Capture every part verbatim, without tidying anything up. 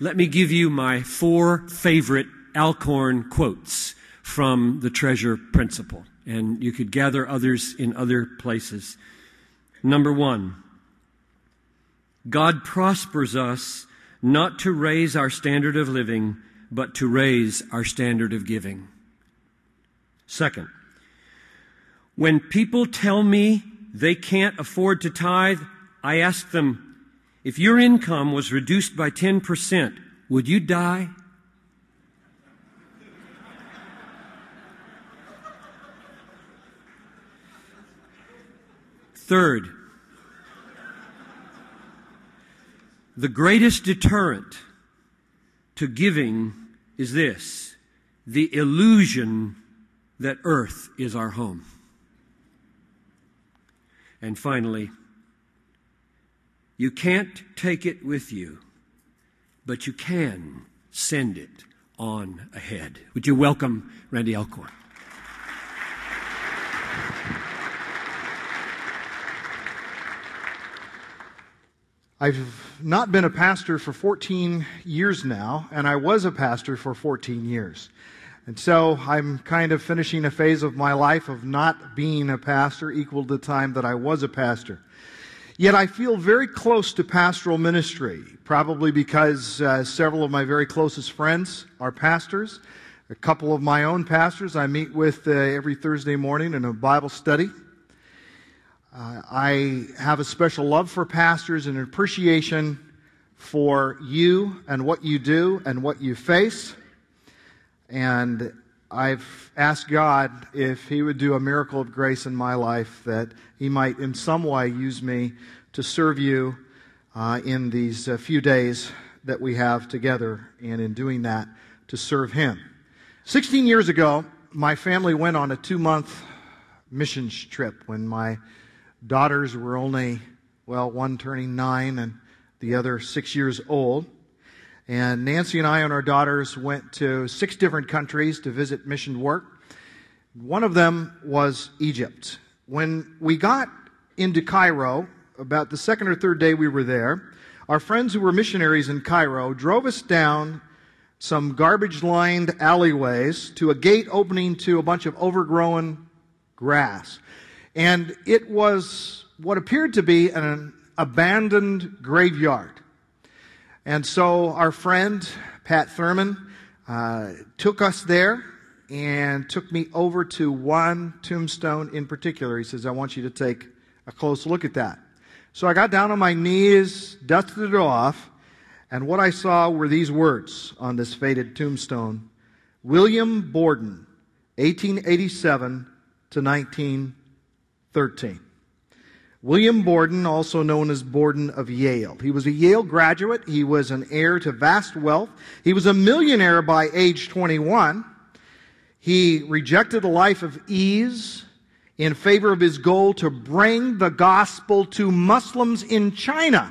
let me give you my four favorite Alcorn quotes from the Treasure Principle. And you could gather others in other places. Number one, God prospers us not to raise our standard of living, but to raise our standard of giving. Second, when people tell me they can't afford to tithe, I ask them, if your income was reduced by ten percent, would you die? Third, the greatest deterrent to giving is this: the illusion that earth is our home. And finally, you can't take it with you, but you can send it on ahead. Would you welcome Randy Alcorn? I've not been a pastor for fourteen years now, and I was a pastor for fourteen years. And so I'm kind of finishing a phase of my life of not being a pastor equal to the time that I was a pastor. Yet I feel very close to pastoral ministry, probably because uh, several of my very closest friends are pastors. A couple of my own pastors I meet with uh, every Thursday morning in a Bible study. Uh, I have a special love for pastors and appreciation for you and what you do and what you face. And I've asked God if He would do a miracle of grace in my life, that He might in some way use me to serve you uh, in these uh, few days that we have together, and in doing that, to serve Him. Sixteen years ago, my family went on a two-month missions trip when my daughters were only, well, one turning nine and the other six years old. And Nancy and I and our daughters went to six different countries to visit mission work. One of them was Egypt. When we got into Cairo, about the second or third day we were there, our friends who were missionaries in Cairo drove us down some garbage-lined alleyways to a gate opening to a bunch of overgrown grass. And it was what appeared to be an abandoned graveyard. And so our friend, Pat Thurman, uh, took us there and took me over to one tombstone in particular. He says, I want you to take a close look at that. So I got down on my knees, dusted it off, and what I saw were these words on this faded tombstone: William Borden, eighteen eighty-seven to nineteen thirteen. William Borden, also known as Borden of Yale. He was a Yale graduate. He was an heir to vast wealth. He was a millionaire by age twenty-one. He rejected a life of ease in favor of his goal to bring the gospel to Muslims in China.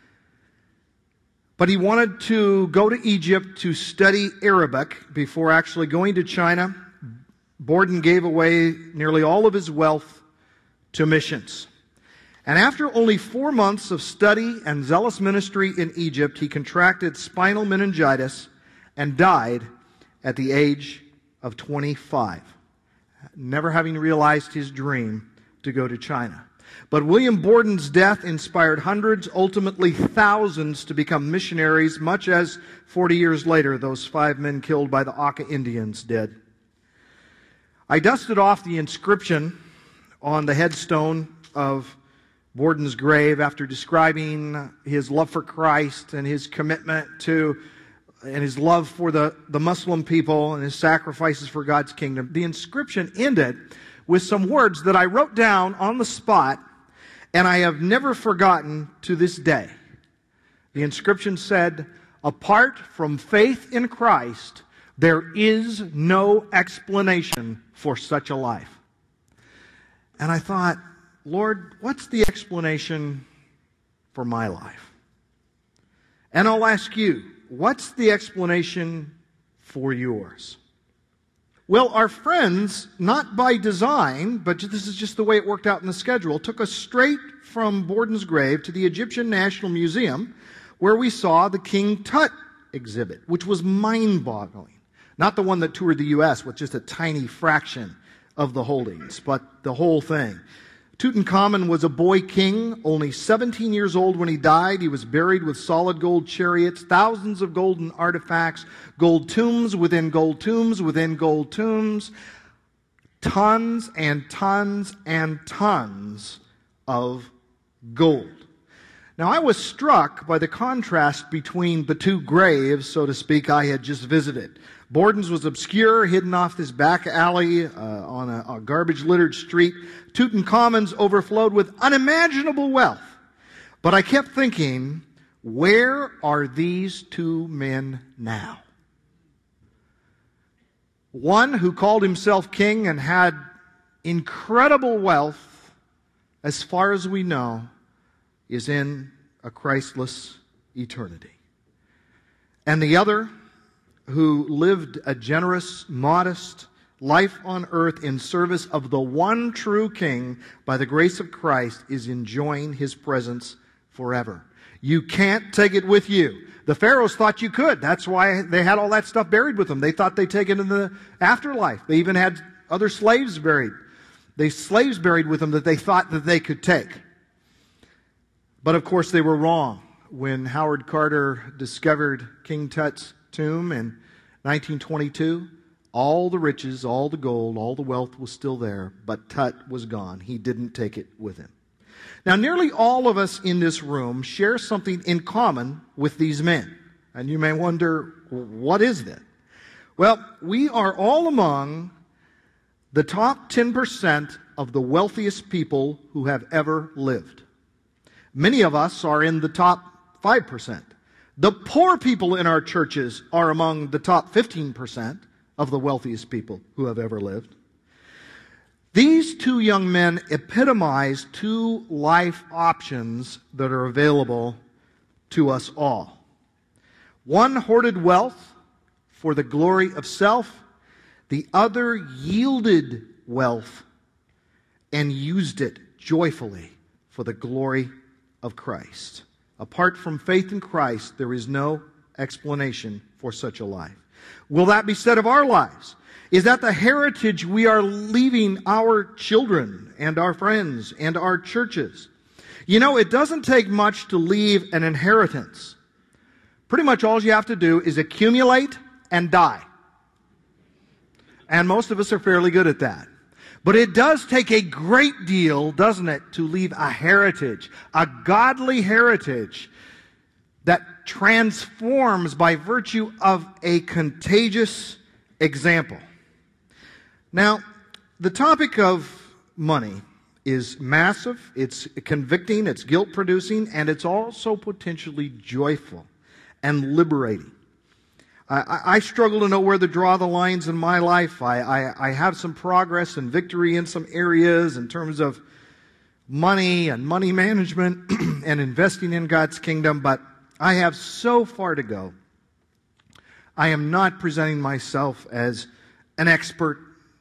But he wanted to go to Egypt to study Arabic before actually going to China. Borden gave away nearly all of his wealth to missions. And after only four months of study and zealous ministry in Egypt, he contracted spinal meningitis and died at the age of twenty-five, never having realized his dream to go to China. But William Borden's death inspired hundreds, ultimately thousands, to become missionaries, much as forty years later those five men killed by the Auca Indians did. I dusted off the inscription on the headstone of Borden's grave after describing his love for Christ and his commitment to and his love for the, the Muslim people and his sacrifices for God's kingdom. The inscription ended with some words that I wrote down on the spot, and I have never forgotten to this day. The inscription said, "Apart from faith in Christ, there is no explanation for such a life." And I thought, Lord, what's the explanation for my life? And I'll ask you, what's the explanation for yours? Well, our friends, not by design, but this is just the way it worked out in the schedule, took us straight from Borden's grave to the Egyptian National Museum, where we saw the King Tut exhibit, which was mind-boggling. Not the one that toured the U S with just a tiny fraction of the holdings, but the whole thing. Tutankhamun was a boy king, only seventeen years old when he died. He was buried with solid gold chariots, thousands of golden artifacts, gold tombs within gold tombs within gold tombs, tons and tons and tons of gold. Now, I was struck by the contrast between the two graves, so to speak, I had just visited. Borden's was obscure, hidden off this back alley uh, on a, a garbage-littered street. Tutankhamun's overflowed with unimaginable wealth. But I kept thinking, where are these two men now? One who called himself king and had incredible wealth, as far as we know, is in a Christless eternity. And the other, who lived a generous, modest life on earth in service of the one true King by the grace of Christ, is enjoying His presence forever. You can't take it with you. The Pharaohs thought you could. That's why they had all that stuff buried with them. They thought they'd take it in the afterlife. They even had other slaves buried. They slaves buried with them that they thought that they could take. But of course they were wrong. When Howard Carter discovered King Tut's tomb in nineteen twenty-two, all the riches, all the gold, all the wealth was still there, but Tut was gone. He didn't take it with him. Now, nearly all of us in this room share something in common with these men. And you may wonder, what is that? Well, we are all among the top ten percent of the wealthiest people who have ever lived. Many of us are in the top five percent. The poor people in our churches are among the top fifteen percent of the wealthiest people who have ever lived. These two young men epitomize two life options that are available to us all. One hoarded wealth for the glory of self. The other yielded wealth and used it joyfully for the glory of Christ. Apart from faith in Christ, there is no explanation for such a life. Will that be said of our lives? Is that the heritage we are leaving our children and our friends and our churches? You know, it doesn't take much to leave an inheritance. Pretty much all you have to do is accumulate and die. And most of us are fairly good at that. But it does take a great deal, doesn't it, to leave a heritage, a godly heritage that transforms by virtue of a contagious example. Now, the topic of money is massive, it's convicting, it's guilt-producing, and it's also potentially joyful and liberating. I, I struggle to know where to draw the lines in my life. I, I, I have some progress and victory in some areas in terms of money and money management and investing in God's kingdom, but I have so far to go. I am not presenting myself as an expert,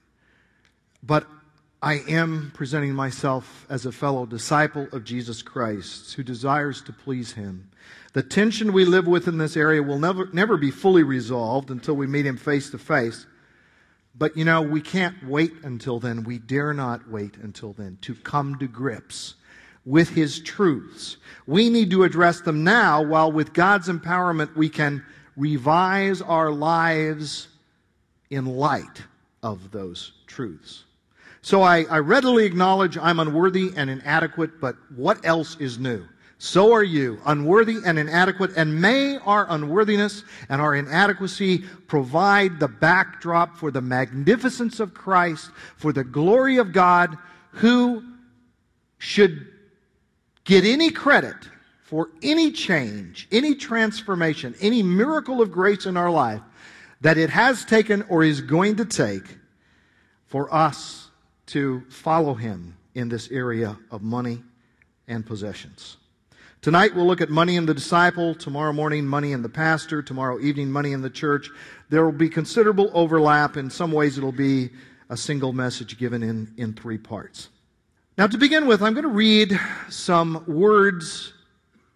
but I am presenting myself as a fellow disciple of Jesus Christ who desires to please Him. The tension we live with in this area will never, never be fully resolved until we meet Him face to face. But, you know, we can't wait until then. We dare not wait until then to come to grips with His truths. We need to address them now, while with God's empowerment we can revise our lives in light of those truths. So I, I readily acknowledge I'm unworthy and inadequate, but what else is new? So are you, unworthy and inadequate, and may our unworthiness and our inadequacy provide the backdrop for the magnificence of Christ, for the glory of God, who should get any credit for any change, any transformation, any miracle of grace in our life that it has taken or is going to take for us to follow Him in this area of money and possessions. Tonight we'll look at money in the disciple, tomorrow morning money in the pastor, tomorrow evening money in the church. There will be considerable overlap. In some ways it'll be a single message given in, in three parts. Now, to begin with, I'm going to read some words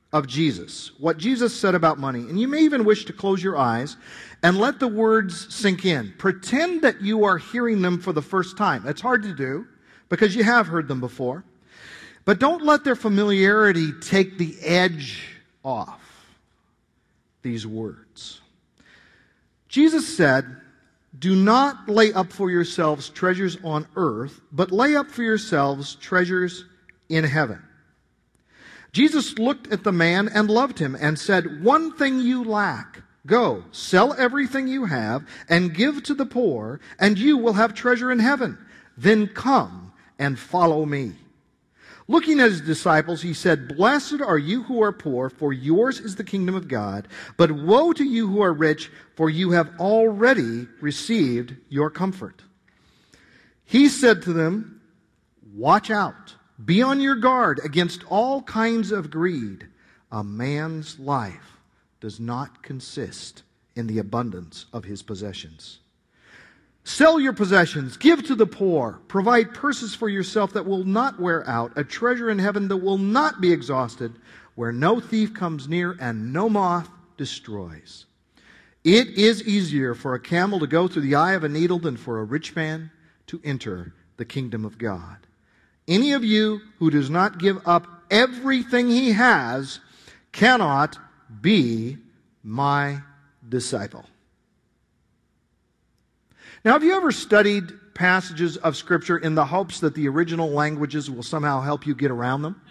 of Jesus, what Jesus said about money. And you may even wish to close your eyes and let the words sink in. Pretend that you are hearing them for the first time. It's hard to do because you have heard them before. But don't let their familiarity take the edge off these words. Jesus said, "Do not lay up for yourselves treasures on earth, but lay up for yourselves treasures in heaven." Jesus looked at the man and loved him and said, "One thing you lack. Go, sell everything you have and give to the poor, and you will have treasure in heaven. Then come and follow me." Looking at his disciples, he said, "Blessed are you who are poor, for yours is the kingdom of God. But woe to you who are rich, for you have already received your comfort." He said to them, "Watch out. Be on your guard against all kinds of greed. A man's life does not consist in the abundance of his possessions. Sell your possessions, give to the poor, provide purses for yourself that will not wear out, a treasure in heaven that will not be exhausted, where no thief comes near and no moth destroys. It is easier for a camel to go through the eye of a needle than for a rich man to enter the kingdom of God. Any of you who does not give up everything he has cannot be my disciple." Now, have you ever studied passages of Scripture in the hopes that the original languages will somehow help you get around them?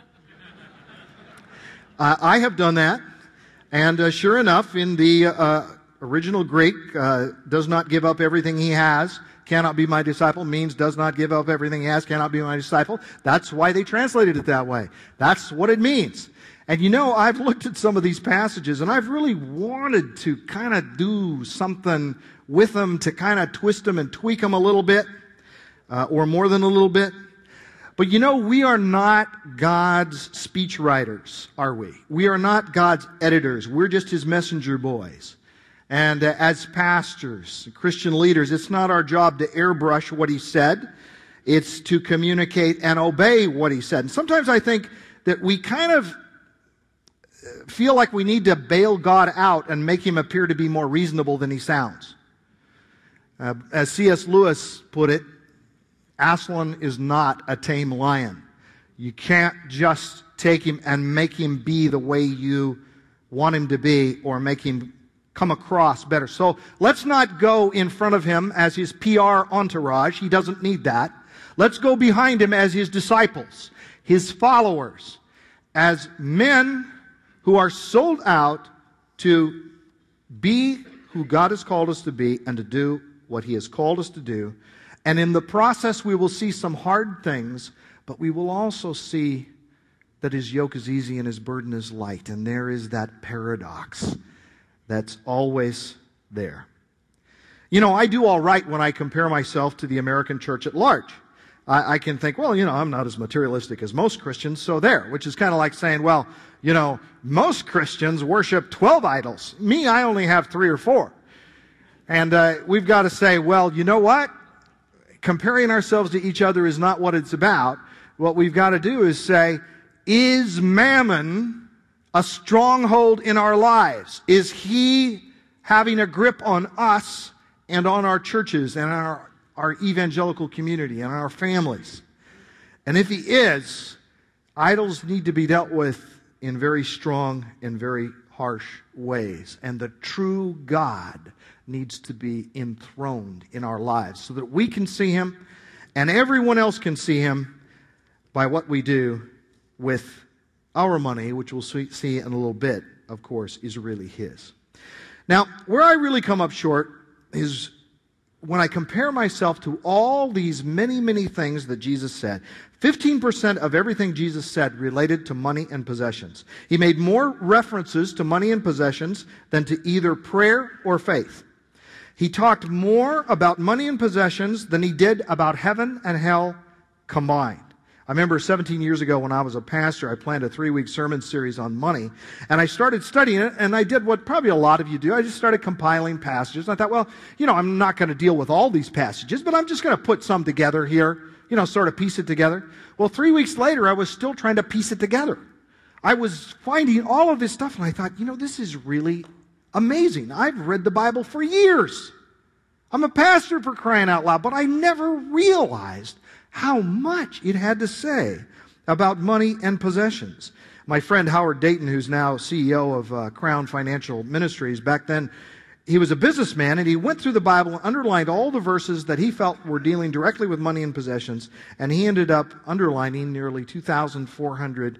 uh, I have done that, and uh, sure enough, in the uh, original Greek, uh, does not give up everything he has, cannot be my disciple, means does not give up everything he has, cannot be my disciple. That's why they translated it that way. That's what it means. And you know, I've looked at some of these passages, and I've really wanted to kind of do something with them to kind of twist them and tweak them a little bit, uh, or more than a little bit. But you know, we are not God's speechwriters, are we? We are not God's editors. We're just His messenger boys. And uh, as pastors, Christian leaders, it's not our job to airbrush what He said. It's to communicate and obey what He said. And sometimes I think that we kind of feel like we need to bail God out and make Him appear to be more reasonable than He sounds. Uh, as C S Lewis put it, Aslan is not a tame lion. You can't just take him and make him be the way you want him to be or make him come across better. So let's not go in front of him as his P R entourage. He doesn't need that. Let's go behind him as his disciples, his followers, as men who are sold out to be who God has called us to be and to do what He has called us to do. And in the process, we will see some hard things, but we will also see that His yoke is easy and His burden is light. And there is that paradox that's always there. You know, I do all right when I compare myself to the American church at large. I, I can think, well, you know, I'm not as materialistic as most Christians, so there, which is kind of like saying, well, you know, most Christians worship twelve idols. Me, I only have three or four. And uh, we've got to say, well, you know what? Comparing ourselves to each other is not what it's about. What we've got to do is say, is mammon a stronghold in our lives? Is he having a grip on us and on our churches and our, our evangelical community and our families? And if he is, idols need to be dealt with in very strong and very harsh ways. And the true God needs to be enthroned in our lives so that we can see Him and everyone else can see Him by what we do with our money, which we'll see in a little bit, of course, is really His. Now, where I really come up short is when I compare myself to all these many, many things that Jesus said. fifteen percent of everything Jesus said related to money and possessions. He made more references to money and possessions than to either prayer or faith. He talked more about money and possessions than he did about heaven and hell combined. I remember seventeen years ago when I was a pastor, I planned a three-week sermon series on money, and I started studying it, and I did what probably a lot of you do. I just started compiling passages, and I thought, well, you know, I'm not going to deal with all these passages, but I'm just going to put some together here, you know, sort of piece it together. Well, three weeks later, I was still trying to piece it together. I was finding all of this stuff, and I thought, you know, this is really amazing. I've read the Bible for years. I'm a pastor, for crying out loud, but I never realized how much it had to say about money and possessions. My friend Howard Dayton, who's now C E O of uh, Crown Financial Ministries, back then, he was a businessman, and he went through the Bible and underlined all the verses that he felt were dealing directly with money and possessions, and he ended up underlining nearly two thousand four hundred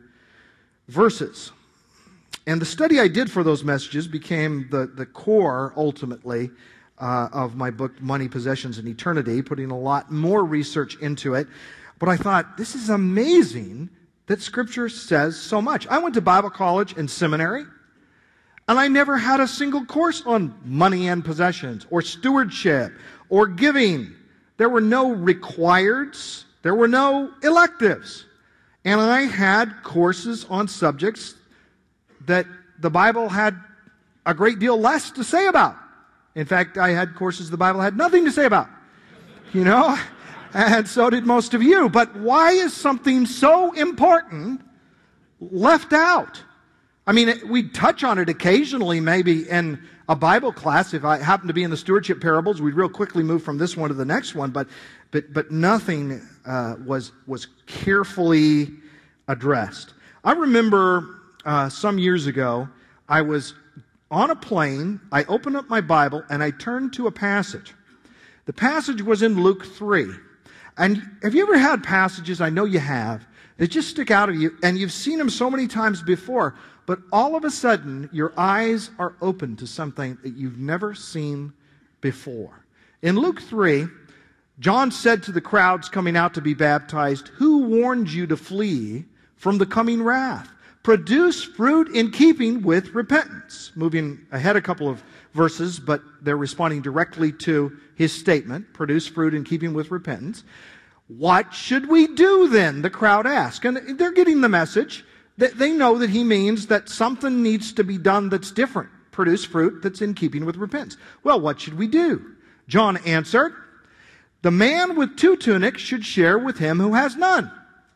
verses. And the study I did for those messages became the, the core, ultimately, uh, of my book, Money, Possessions, and Eternity, putting a lot more research into it. But I thought, this is amazing that Scripture says so much. I went to Bible college and seminary, and I never had a single course on money and possessions, or stewardship, or giving. There were no requireds. There were no electives. And I had courses on subjects that the Bible had a great deal less to say about. In fact, I had courses the Bible had nothing to say about. You know? And so did most of you. But why is something so important left out? I mean, we'd touch on it occasionally, maybe in a Bible class. If I happen to be in the stewardship parables, we'd real quickly move from this one to the next one. But, but, but nothing uh, was was carefully addressed. I remember uh, some years ago, I was on a plane. I opened up my Bible and I turned to a passage. The passage was in Luke three. And have you ever had passages, I know you have, that just stick out of you, and you've seen them so many times before, but all of a sudden, your eyes are open to something that you've never seen before. In Luke three, John said to the crowds coming out to be baptized, "Who warned you to flee from the coming wrath? Produce fruit in keeping with repentance." Moving ahead a couple of verses, but they're responding directly to his statement, produce fruit in keeping with repentance. "What should we do then?" the crowd asked. And they're getting the message. They know that he means that something needs to be done that's different. Produce fruit that's in keeping with repentance. Well, what should we do? John answered, "The man with two tunics should share with him who has none.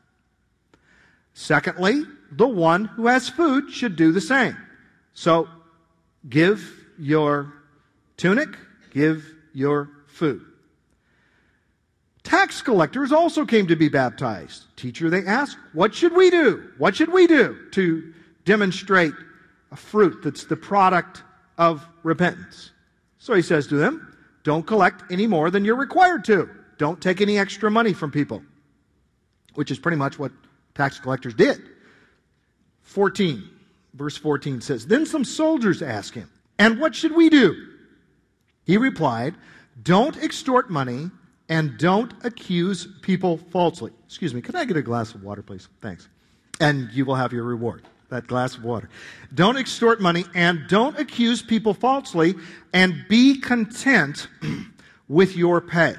Secondly, the one who has food should do the same. So, give your tunic, give your food." Tax collectors also came to be baptized. "Teacher," they asked, "what should we do? What should we do to demonstrate a fruit that's the product of repentance?" So he says to them, "Don't collect any more than you're required to. Don't take any extra money from people," which is pretty much what tax collectors did. fourteen, verse fourteen says, "Then some soldiers asked him, 'And what should we do?' He replied, 'Don't extort money, and don't accuse people falsely.'" Excuse me, can I get a glass of water, please? Thanks. "And you will have your reward." That glass of water. "Don't extort money, and don't accuse people falsely, and be content with your pay."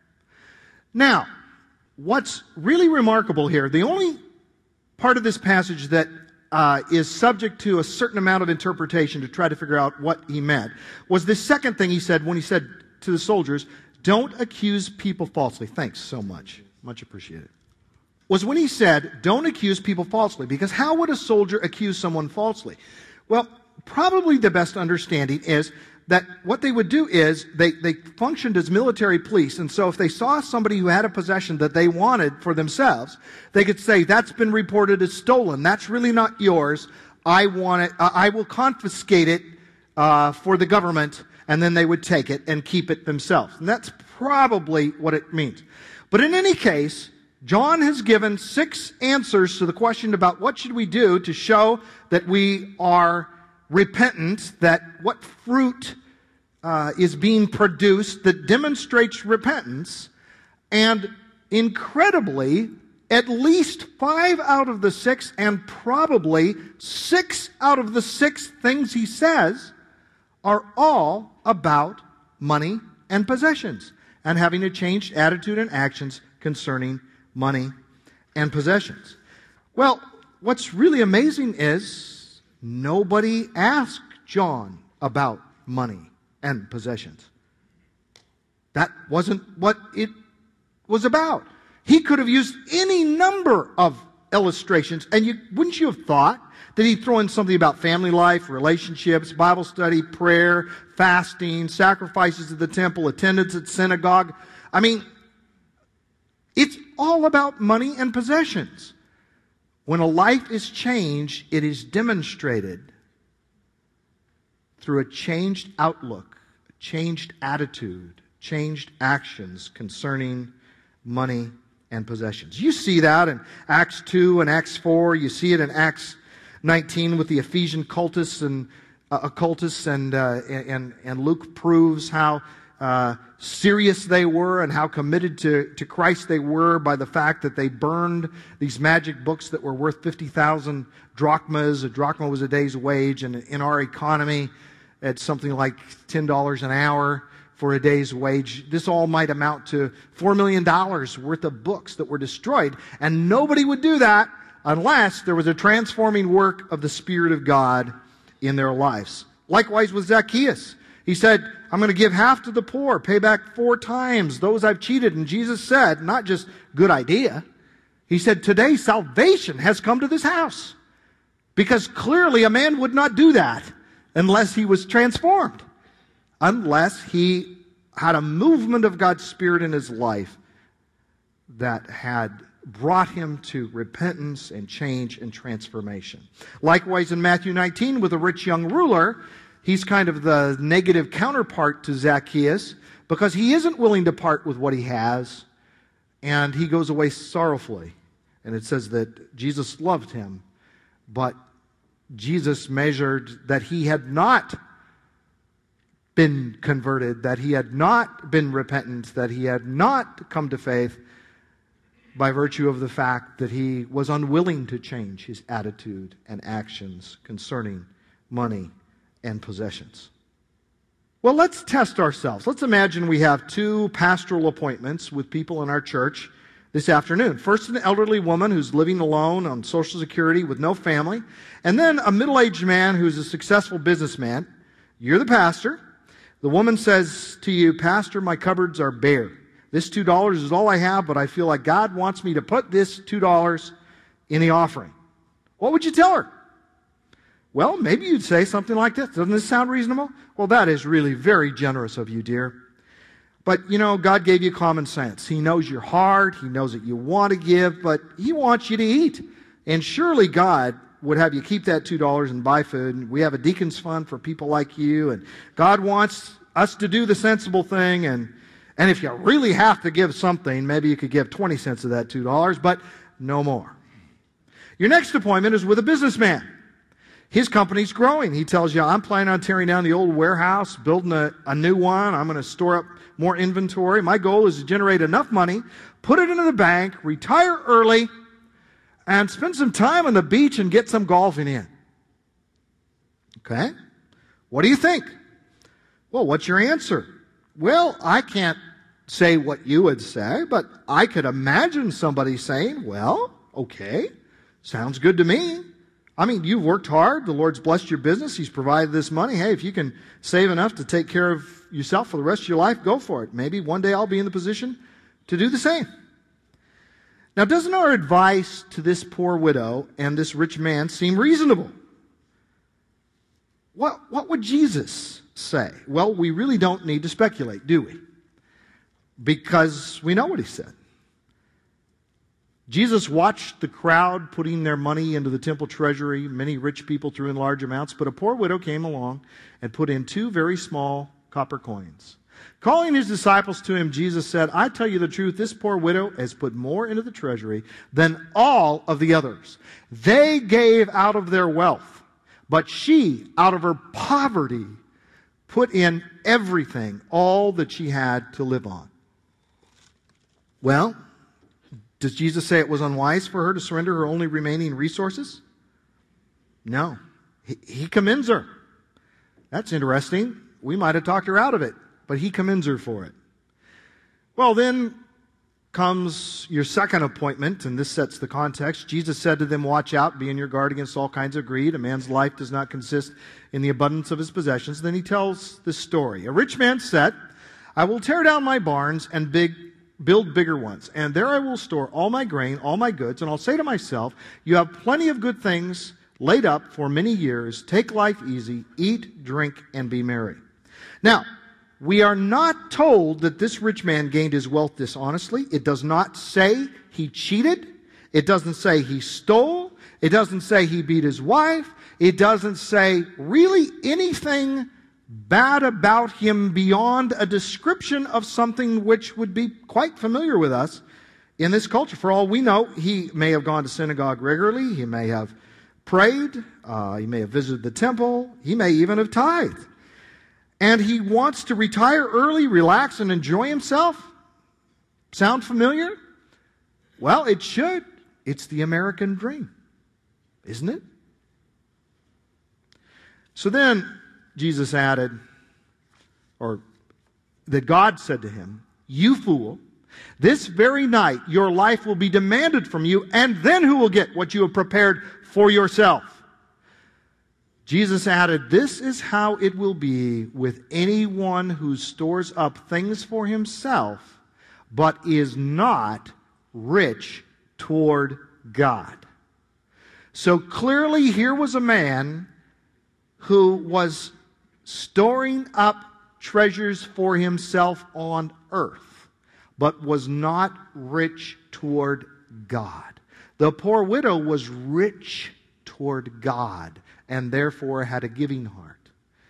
Now, what's really remarkable here, the only part of this passage that uh, is subject to a certain amount of interpretation to try to figure out what he meant, was the second thing he said when he said to the soldiers, "Don't accuse people falsely." Thanks so much. Much appreciated. Was when he said, "Don't accuse people falsely." Because how would a soldier accuse someone falsely? Well, probably the best understanding is that what they would do is they, they functioned as military police. And so if they saw somebody who had a possession that they wanted for themselves, they could say, "That's been reported as stolen. That's really not yours. I want it. Uh, I will confiscate it uh, for the government." And then they would take it and keep it themselves. And that's probably what it means. But in any case, John has given six answers to the question about what should we do to show that we are repentant, that what fruit uh, is being produced that demonstrates repentance. And incredibly, at least five out of the six, and probably six out of the six things he says are all about money and possessions, and having a changed attitude and actions concerning money and possessions. Well, what's really amazing is nobody asked John about money and possessions. That wasn't what it was about. He could have used any number of illustrations. And you, wouldn't you have thought that he'd throw in something about family life, relationships, Bible study, prayer, fasting, sacrifices at the temple, attendance at synagogue? I mean, it's all about money and possessions. When a life is changed, it is demonstrated through a changed outlook, a changed attitude, changed actions concerning money and possessions. You see that in Acts two and Acts four. You see it in Acts nineteen with the Ephesian cultists and uh, occultists, and, uh, and and Luke proves how uh, serious they were and how committed to, to Christ they were by the fact that they burned these magic books that were worth fifty thousand drachmas. A drachma was a day's wage, and in our economy, it's something like ten dollars an hour for a day's wage. This all might amount to four million dollars worth of books that were destroyed, and nobody would do that unless there was a transforming work of the Spirit of God in their lives. Likewise with Zacchaeus. He said, I'm going to give half to the poor, pay back four times those I've cheated. And Jesus said, not just good idea. He said, today salvation has come to this house. Because clearly a man would not do that unless he was transformed. Unless he had a movement of God's Spirit in his life that had brought him to repentance and change and transformation. Likewise in Matthew nineteen with a rich young ruler, he's kind of the negative counterpart to Zacchaeus because he isn't willing to part with what he has, and he goes away sorrowfully. And it says that Jesus loved him, but Jesus measured that he had not been converted, that he had not been repentant, that he had not come to faith by virtue of the fact that he was unwilling to change his attitude and actions concerning money and possessions. Well, let's test ourselves. Let's imagine we have two pastoral appointments with people in our church this afternoon. First, an elderly woman who's living alone on Social Security with no family, and then a middle-aged man who's a successful businessman. You're the pastor. The woman says to you, Pastor, my cupboards are bare. This two dollars is all I have, but I feel like God wants me to put this two dollars in the offering. What would you tell her? Well, maybe you'd say something like this. Doesn't this sound reasonable? Well, that is really very generous of you, dear. But, you know, God gave you common sense. He knows your heart. He knows that you want to give, but He wants you to eat. And surely God would have you keep that two dollars and buy food. We have a deacon's fund for people like you, and God wants us to do the sensible thing, and And if you really have to give something, maybe you could give twenty cents of that two dollars, but no more. Your next appointment is with a businessman. His company's growing. He tells you, I'm planning on tearing down the old warehouse, building a, a new one. I'm going to store up more inventory. My goal is to generate enough money, put it into the bank, retire early, and spend some time on the beach and get some golfing in. Okay? What do you think? Well, what's your answer? Well, I can't say what you would say, but I could imagine somebody saying, well, okay, sounds good to me. I mean, you've worked hard. The Lord's blessed your business. He's provided this money. Hey, if you can save enough to take care of yourself for the rest of your life, go for it. Maybe one day I'll be in the position to do the same. Now, doesn't our advice to this poor widow and this rich man seem reasonable? What, what would Jesus say? Well, we really don't need to speculate, do we? Because we know what He said. Jesus watched the crowd putting their money into the temple treasury. Many rich people threw in large amounts, but a poor widow came along and put in two very small copper coins. Calling His disciples to Him, Jesus said, I tell you the truth, this poor widow has put more into the treasury than all of the others. They gave out of their wealth, but she, out of her poverty, put in everything, all that she had to live on. Well, does Jesus say it was unwise for her to surrender her only remaining resources? No. He, he commends her. That's interesting. We might have talked her out of it, but He commends her for it. Well, then comes your second appointment, and this sets the context. Jesus said to them, watch out, be on your guard against all kinds of greed. A man's life does not consist in the abundance of his possessions. Then He tells this story. A rich man said, I will tear down my barns and big, build bigger ones. And there I will store all my grain, all my goods, and I'll say to myself, you have plenty of good things laid up for many years. Take life easy, eat, drink, and be merry. Now, we are not told that this rich man gained his wealth dishonestly. It does not say he cheated. It doesn't say he stole. It doesn't say he beat his wife. It doesn't say really anything bad about him beyond a description of something which would be quite familiar with us in this culture. For all we know, he may have gone to synagogue regularly. He may have prayed. Uh, he may have visited the temple. He may even have tithed. And he wants to retire early, relax, and enjoy himself. Sound familiar? Well, it should. It's the American dream, isn't it? So then Jesus added, or that God said to him, you fool, this very night your life will be demanded from you, and then who will get what you have prepared for yourself? Jesus added, this is how it will be with anyone who stores up things for himself, but is not rich toward God. So clearly here was a man who was storing up treasures for himself on earth, but was not rich toward God. The poor widow was rich toward God, and therefore had a giving heart.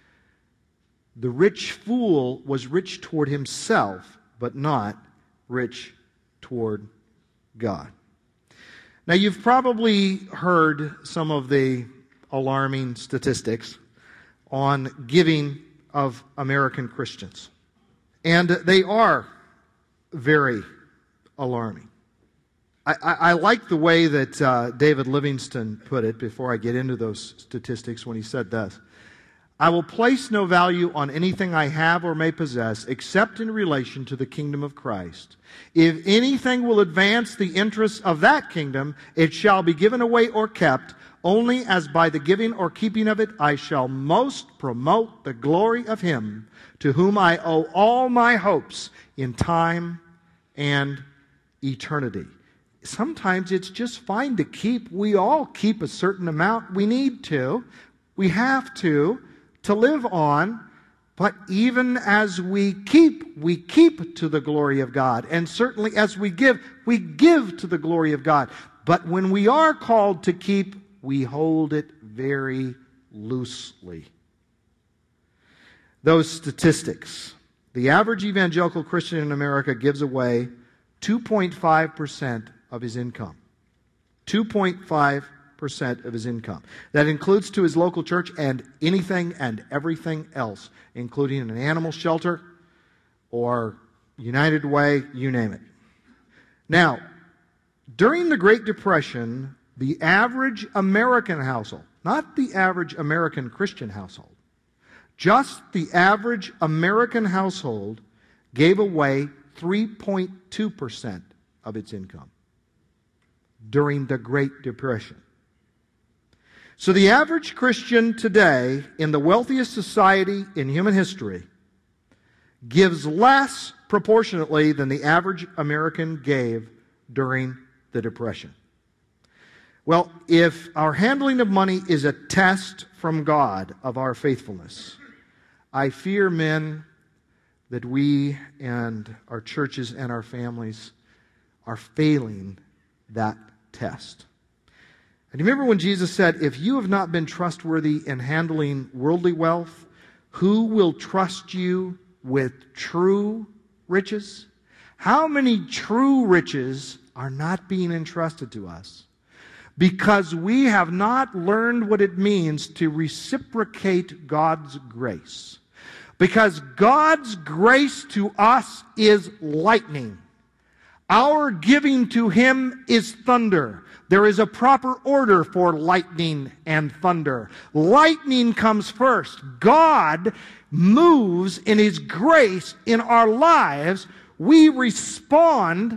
The rich fool was rich toward himself, but not rich toward God. Now, you've probably heard some of the alarming statistics on giving of American Christians. And they are very alarming. I, I, I like the way that uh, David Livingston put it before I get into those statistics when he said this. I will place no value on anything I have or may possess except in relation to the kingdom of Christ. If anything will advance the interests of that kingdom, it shall be given away or kept, only as by the giving or keeping of it I shall most promote the glory of him to whom I owe all my hopes in time and eternity. Sometimes it's just fine to keep. We all keep a certain amount. We need to. We have to, to live on. But even as we keep, we keep to the glory of God. And certainly as we give, we give to the glory of God. But when we are called to keep, we hold it very loosely. Those statistics. The average evangelical Christian in America gives away two point five percent of his income. two point five percent of his income. That includes to his local church and anything and everything else, including an animal shelter or United Way, you name it. Now, during the Great Depression, the average American household, not the average American Christian household, just the average American household gave away three point two percent of its income during the Great Depression. So the average Christian today in the wealthiest society in human history gives less proportionately than the average American gave during the Depression. Well, if our handling of money is a test from God of our faithfulness, I fear, men, that we and our churches and our families are failing that test. And remember when Jesus said, if you have not been trustworthy in handling worldly wealth, who will trust you with true riches? How many true riches are not being entrusted to us? Because we have not learned what it means to reciprocate God's grace. Because God's grace to us is lightning. Our giving to Him is thunder. There is a proper order for lightning and thunder. Lightning comes first. God moves in His grace in our lives. We respond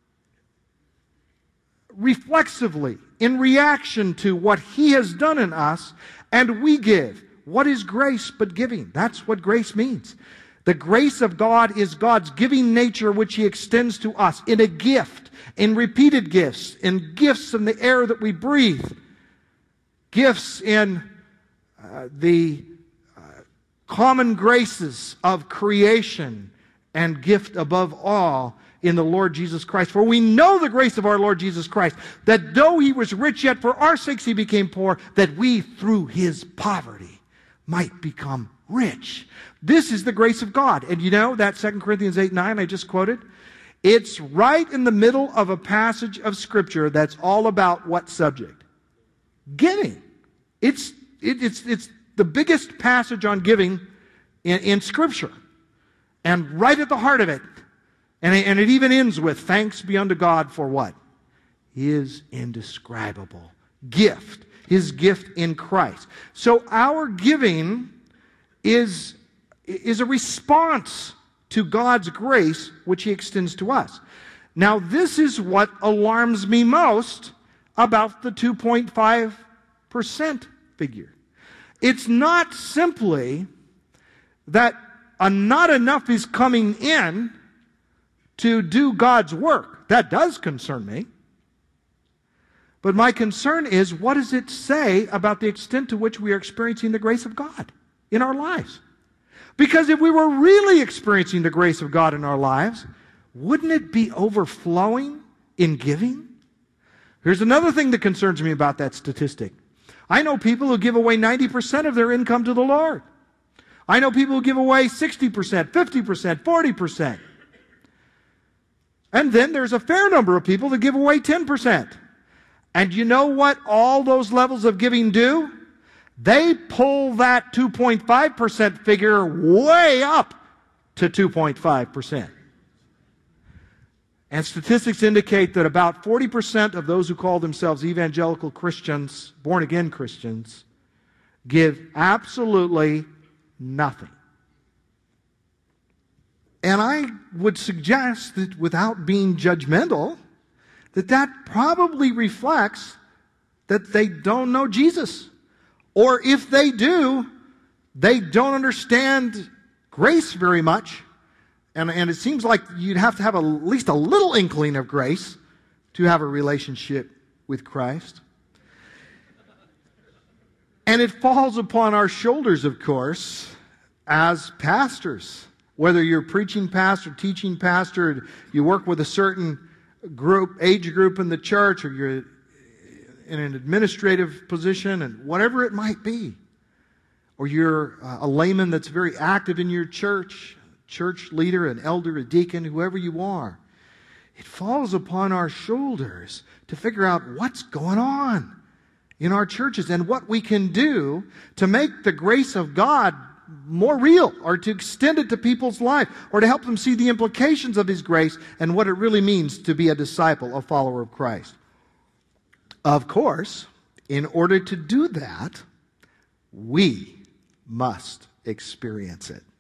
reflexively in reaction to what He has done in us, and we give. What is grace but giving? That's what grace means. The grace of God is God's giving nature which He extends to us in a gift, in repeated gifts, in gifts in the air that we breathe, gifts in uh, the uh, common graces of creation, and gift above all in the Lord Jesus Christ. For we know the grace of our Lord Jesus Christ, that though He was rich, yet for our sakes He became poor, that we through His poverty might become rich. This is the grace of God. And you know that Second Corinthians eight nine I just quoted? It's right in the middle of a passage of Scripture that's all about what subject? Giving. It's, it, it's, it's the biggest passage on giving in, in Scripture. And right at the heart of it, and it, and it even ends with, thanks be unto God for what? His indescribable gift. His gift in Christ. So our giving is, is a response to God's grace, which He extends to us. Now, this is what alarms me most about the two point five percent figure. It's not simply that a not enough is coming in to do God's work. That does concern me. But my concern is, what does it say about the extent to which we are experiencing the grace of God in our lives? Because if we were really experiencing the grace of God in our lives, wouldn't it be overflowing in giving? Here's another thing that concerns me about that statistic. I know people who give away ninety percent of their income to the Lord. I know people who give away sixty percent, fifty percent, forty percent. And then there's a fair number of people that give away ten percent. And you know what all those levels of giving do? They pull that two point five percent figure way up to two point five percent. And statistics indicate that about forty percent of those who call themselves evangelical Christians, born-again Christians, give absolutely nothing. And I would suggest that, without being judgmental, that that probably reflects that they don't know Jesus. Or if they do, they don't understand grace very much. And, and it seems like you'd have to have a, at least a little inkling of grace to have a relationship with Christ. And it falls upon our shoulders, of course, as pastors. Whether you're preaching pastor, teaching pastor, you work with a certain group, age group in the church, or you're in an administrative position, and whatever it might be. Or you're a layman that's very active in your church, church leader, an elder, a deacon, whoever you are. It falls upon our shoulders to figure out what's going on in our churches and what we can do to make the grace of God more real, or to extend it to people's life, or to help them see the implications of His grace and what it really means to be a disciple, a follower of Christ. Of course, in order to do that, we must experience it.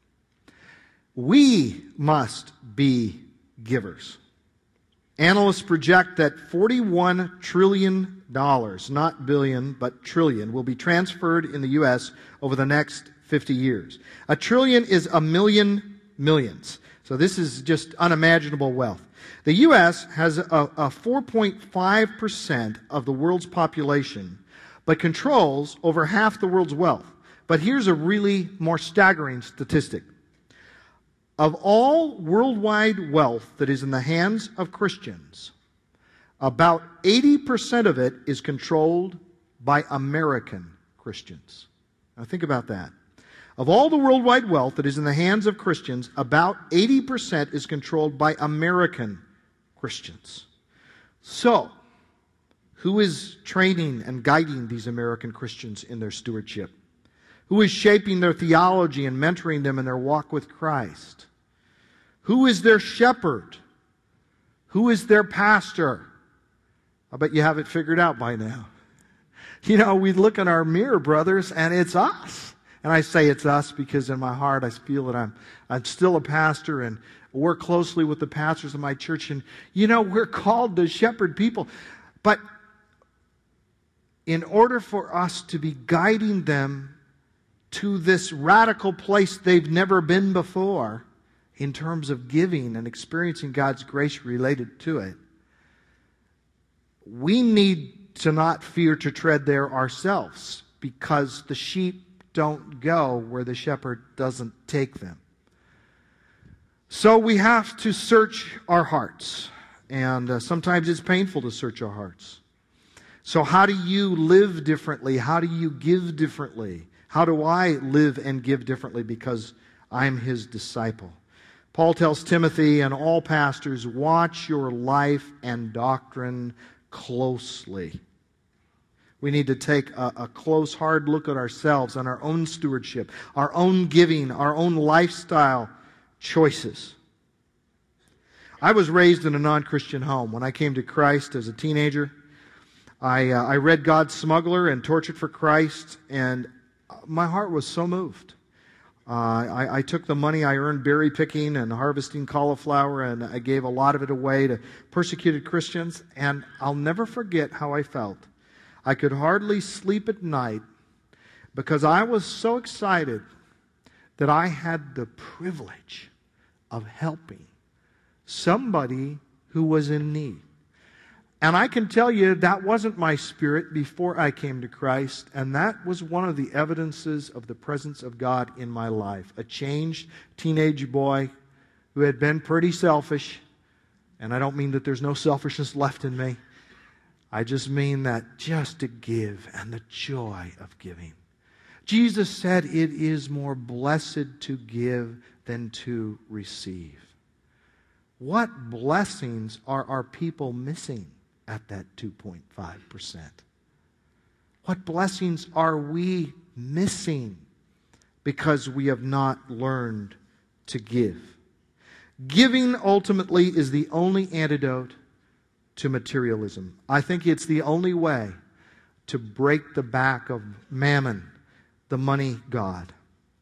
We must be givers. Analysts project that forty-one trillion dollars, not billion, but trillion, will be transferred in the U S over the next fifty years. A trillion is a million millions. So this is just unimaginable wealth. The U S has a, a four point five percent of the world's population, but controls over half the world's wealth. But here's a really more staggering statistic. Of all worldwide wealth that is in the hands of Christians, about eighty percent of it is controlled by American Christians. Now think about that. Of all the worldwide wealth that is in the hands of Christians, about eighty percent is controlled by American Christians. So, who is training and guiding these American Christians in their stewardship? Who is shaping their theology and mentoring them in their walk with Christ? Who is their shepherd? Who is their pastor? I bet you have it figured out by now. You know, we look in our mirror, brothers, and it's us. And I say it's us because in my heart I feel that I'm, I'm still a pastor and work closely with the pastors of my church. And, you know, we're called to shepherd people. But in order for us to be guiding them to this radical place they've never been before in terms of giving and experiencing God's grace related to it, we need to not fear to tread there ourselves, because the sheep don't go where the shepherd doesn't take them. So we have to search our hearts, and uh, sometimes it's painful to search our hearts. So how do you live differently? How do you give differently? How do I live and give differently because I'm his disciple? Paul tells Timothy and all pastors, watch your life and doctrine closely. We need to take a, a close, hard look at ourselves and our own stewardship, our own giving, our own lifestyle choices. I was raised in a non-Christian home. When I came to Christ as a teenager, I, uh, I read God's Smuggler and Tortured for Christ, and my heart was so moved. Uh, I, I took the money I earned berry picking and harvesting cauliflower, and I gave a lot of it away to persecuted Christians, and I'll never forget how I felt. I could hardly sleep at night because I was so excited that I had the privilege of helping somebody who was in need. And I can tell you that wasn't my spirit before I came to Christ, and that was one of the evidences of the presence of God in my life. A changed teenage boy who had been pretty selfish, and I don't mean that there's no selfishness left in me. I just mean that just to give and the joy of giving. Jesus said it is more blessed to give than to receive. What blessings are our people missing at that two point five percent? What blessings are we missing because we have not learned to give? Giving ultimately is the only antidote to materialism. I think it's the only way to break the back of mammon, the money god.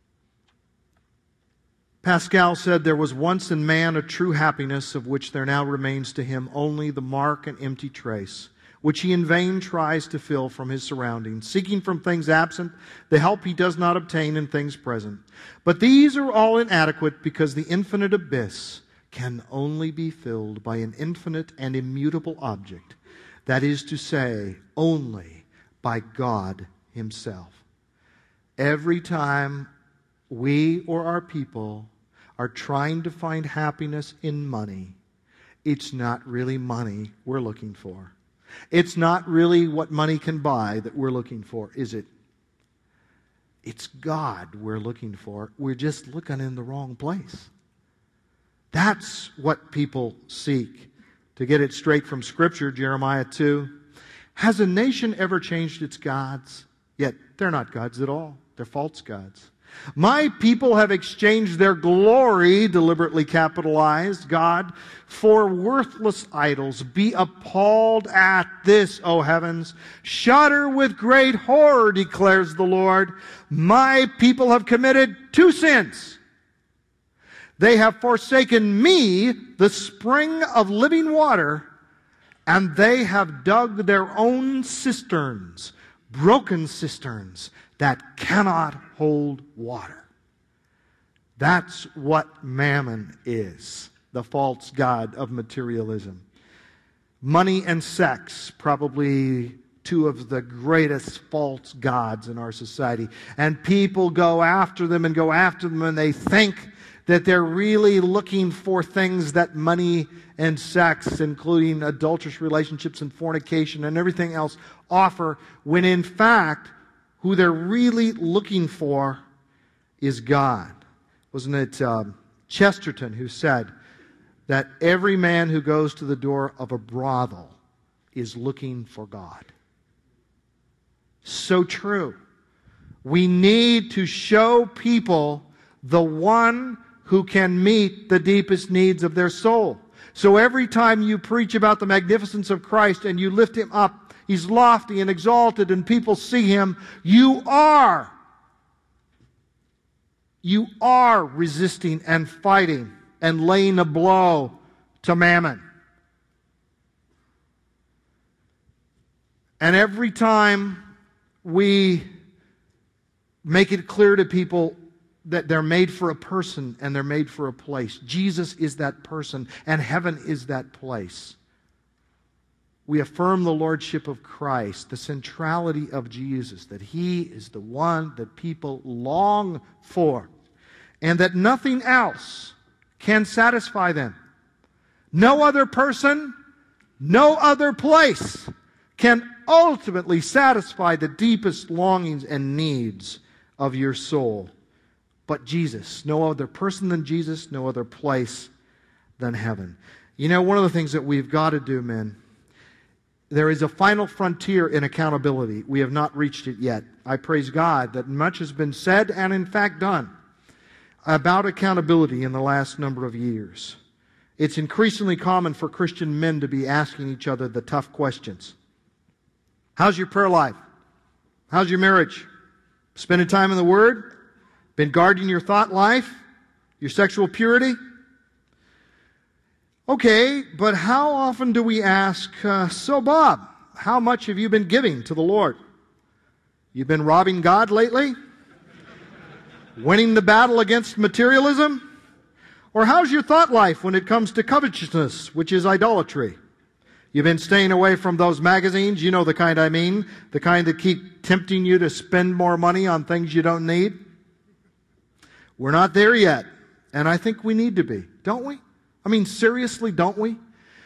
Pascal said there was once in man a true happiness of which there now remains to him only the mark and empty trace, which he in vain tries to fill from his surroundings, seeking from things absent the help he does not obtain in things present. But these are all inadequate because the infinite abyss can only be filled by an infinite and immutable object, that is to say, only by God himself. Every time we or our people are trying to find happiness in money, it's not really money we're looking for. It's not really what money can buy that we're looking for, is it? It's God we're looking for. We're just looking in the wrong place. That's what people seek. To get it straight from Scripture, Jeremiah two, has a nation ever changed its gods? Yet they're not gods at all. They're false gods. My people have exchanged their glory, deliberately capitalized, God, for worthless idols. Be appalled at this, O heavens. Shudder with great horror, declares the Lord. My people have committed two sins. They have forsaken me, the spring of living water, and they have dug their own cisterns, broken cisterns that cannot hold water. That's what mammon is, the false god of materialism. Money and sex, probably two of the greatest false gods in our society. And people go after them and go after them, and they think that they're really looking for things that money and sex, including adulterous relationships and fornication and everything else, offer, when in fact, who they're really looking for is God. Wasn't it um, Chesterton who said that every man who goes to the door of a brothel is looking for God? So true. We need to show people the one who can meet the deepest needs of their soul. So every time you preach about the magnificence of Christ and you lift him up, he's lofty and exalted, and people see him, you are, you are resisting and fighting and laying a blow to mammon. And every time we make it clear to people that they're made for a person and they're made for a place. Jesus is that person, and heaven is that place. We affirm the lordship of Christ, the centrality of Jesus, that He is the one that people long for, and that nothing else can satisfy them. No other person, no other place can ultimately satisfy the deepest longings and needs of your soul. But Jesus, no other person than Jesus, no other place than heaven. You know, one of the things that we've got to do, men, there is a final frontier in accountability. We have not reached it yet. I praise God that much has been said and in fact done about accountability in the last number of years. It's increasingly common for Christian men to be asking each other the tough questions. How's your prayer life? How's your marriage? Spending time in the Word? Been guarding your thought life? Your sexual purity? Okay, but how often do we ask, uh, so Bob, how much have you been giving to the Lord? You've been robbing God lately? Winning the battle against materialism? Or how's your thought life when it comes to covetousness, which is idolatry? You've been staying away from those magazines, you know the kind I mean, the kind that keep tempting you to spend more money on things you don't need? We're not there yet, and I think we need to be, don't we? I mean, seriously, don't we?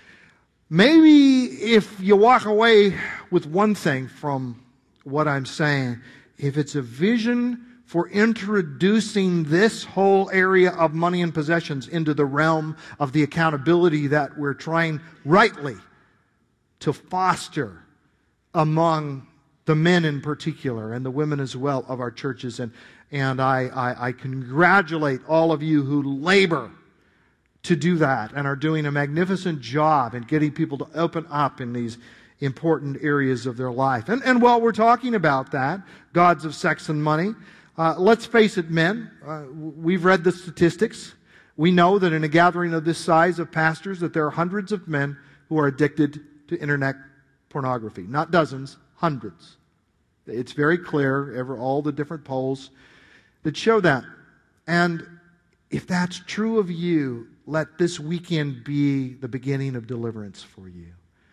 Maybe if you walk away with one thing from what I'm saying, if it's a vision for introducing this whole area of money and possessions into the realm of the accountability that we're trying rightly to foster among the men in particular and the women as well of our churches. And, and I, I, I congratulate all of you who labor to do that and are doing a magnificent job in getting people to open up in these important areas of their life. And, and while we're talking about that, gods of sex and money, uh, let's face it, men, uh, we've read the statistics. We know that in a gathering of this size of pastors that there are hundreds of men who are addicted to internet pornography. Not dozens, hundreds. It's very clear, ever all the different polls that show that. And if that's true of you, let this weekend be the beginning of deliverance for you.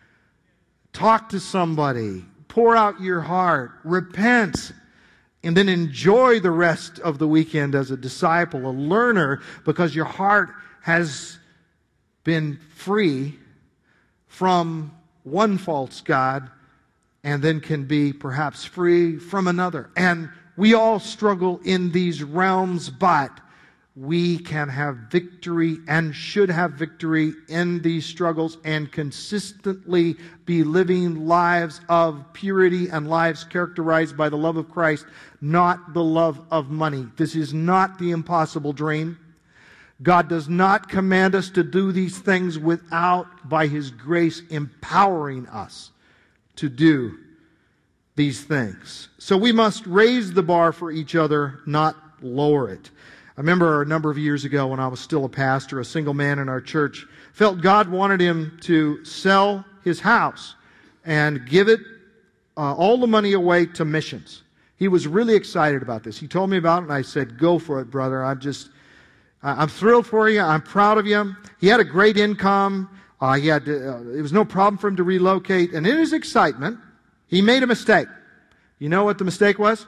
Talk to somebody. Pour out your heart. Repent. And then enjoy the rest of the weekend as a disciple, a learner, because your heart has been free from one false god and then can be perhaps free from another. And we all struggle in these realms, but we can have victory and should have victory in these struggles and consistently be living lives of purity and lives characterized by the love of Christ, not the love of money. This is not the impossible dream. God does not command us to do these things without, by His grace, empowering us to do these things. So we must raise the bar for each other, not lower it. I remember a number of years ago when I was still a pastor, a single man in our church felt God wanted him to sell his house and give it, uh, all the money away to missions. He was really excited about this. He told me about it and I said, go for it, brother. I'm just, I'm thrilled for you. I'm proud of you. He had a great income. Uh, he had to, uh, it was no problem for him to relocate. And in his excitement, he made a mistake. You know what the mistake was?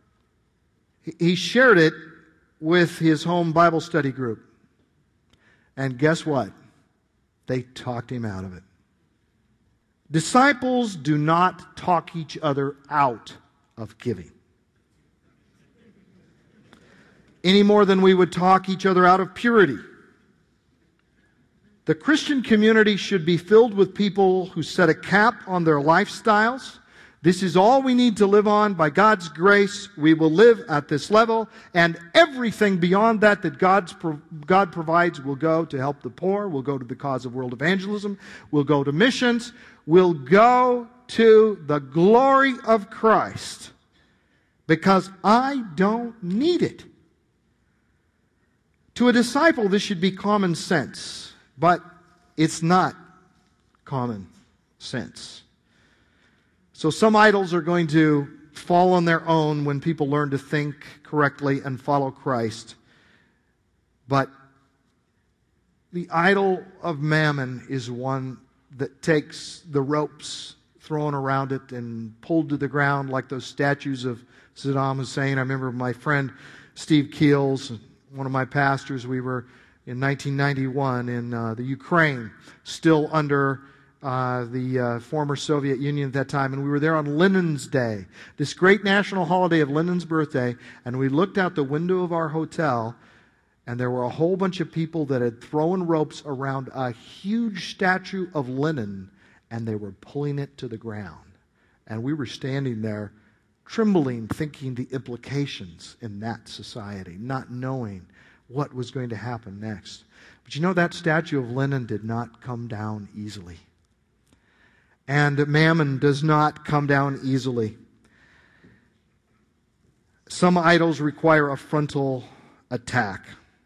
He, he shared it with his home Bible study group. And guess what? They talked him out of it. Disciples do not talk each other out of giving, any more than we would talk each other out of purity. The Christian community should be filled with people who set a cap on their lifestyles. This is all we need to live on. By God's grace, we will live at this level, and everything beyond that that God's, God provides will go to help the poor, will go to the cause of world evangelism, will go to missions, will go to the glory of Christ, because I don't need it. To a disciple, this should be common sense, but it's not common sense. So some idols are going to fall on their own when people learn to think correctly and follow Christ. But the idol of mammon is one that takes the ropes thrown around it and pulled to the ground like those statues of Saddam Hussein. I remember my friend Steve Keels, one of my pastors, we were in nineteen ninety-one in uh, the Ukraine, still under uh, the uh, former Soviet Union at that time, and we were there on Lenin's Day, this great national holiday of Lenin's birthday, and we looked out the window of our hotel, and there were a whole bunch of people that had thrown ropes around a huge statue of Lenin, and they were pulling it to the ground. And we were standing there trembling, thinking the implications in that society, not knowing what was going to happen next. But you know, that statue of Lenin did not come down easily. And mammon does not come down easily. Some idols require a frontal attack.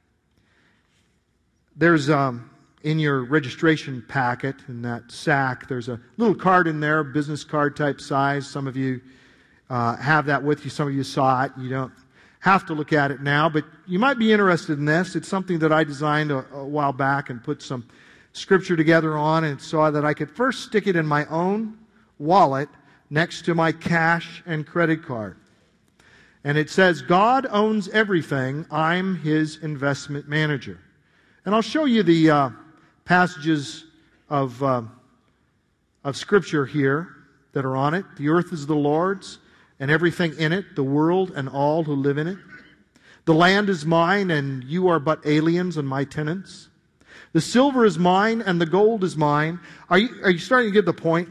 There's, um, in your registration packet, in that sack, there's a little card in there, business card type size. Some of you uh, have that with you. Some of you saw it. You don't have to look at it now, but you might be interested in this. It's something that I designed a, a while back and put some scripture together on, and saw that I could first stick it in my own wallet next to my cash and credit card. And it says, God owns everything. I'm His investment manager. And I'll show you the uh, passages of, uh, of Scripture here that are on it. The earth is the Lord's, and everything in it, the world and all who live in it. The land is mine, and you are but aliens and my tenants. The silver is mine, and the gold is mine. Are you, are you starting to get the point?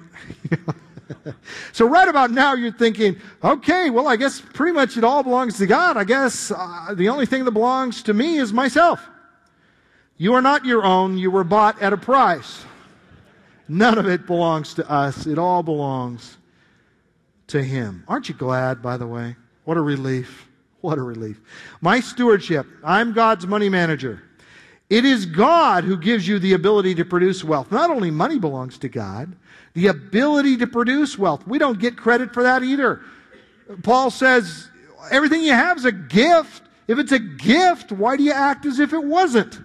So right about now you're thinking, okay, well, I guess pretty much it all belongs to God. I guess uh, the only thing that belongs to me is myself. You are not your own. You were bought at a price. None of it belongs to us. It all belongs to Him. Aren't you glad, by the way? What a relief. What a relief. My stewardship. I'm God's money manager. It is God who gives you the ability to produce wealth. Not only money belongs to God, the ability to produce wealth. We don't get credit for that either. Paul says, everything you have is a gift. If it's a gift, why do you act as if it wasn't?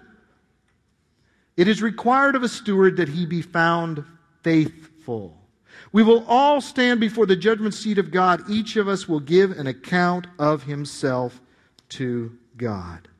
It is required of a steward that he be found faithful. We will all stand before the judgment seat of God. Each of us will give an account of himself to God.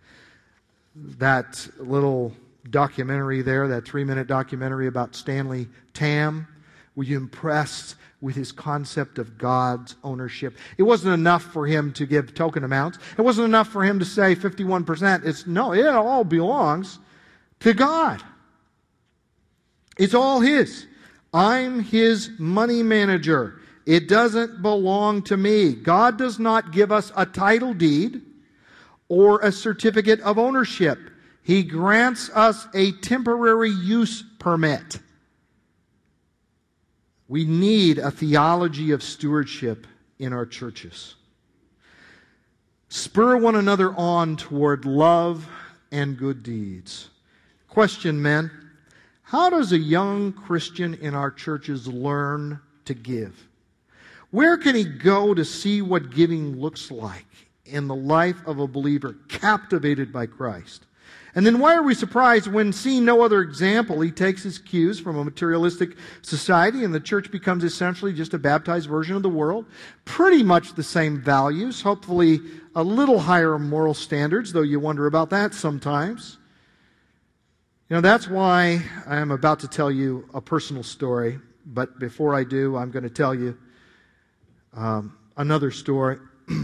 That little documentary there, that three-minute documentary about Stanley Tam, were you impressed with his concept of God's ownership? It wasn't enough for him to give token amounts. It wasn't enough for him to say fifty-one percent. It's no, it all belongs to God. It's all His. I'm His money manager. It doesn't belong to me. God does not give us a title deed or a certificate of ownership. He grants us a temporary use permit. We need a theology of stewardship in our churches. Spur one another on toward love and good deeds. Question, men. How does a young Christian in our churches learn to give? Where can he go to see what giving looks like in the life of a believer captivated by Christ? And then why are we surprised when, seeing no other example, he takes his cues from a materialistic society and the church becomes essentially just a baptized version of the world? Pretty much the same values, hopefully a little higher moral standards, though you wonder about that sometimes. You know, that's why I am about to tell you a personal story. But before I do, I'm going to tell you um, another story.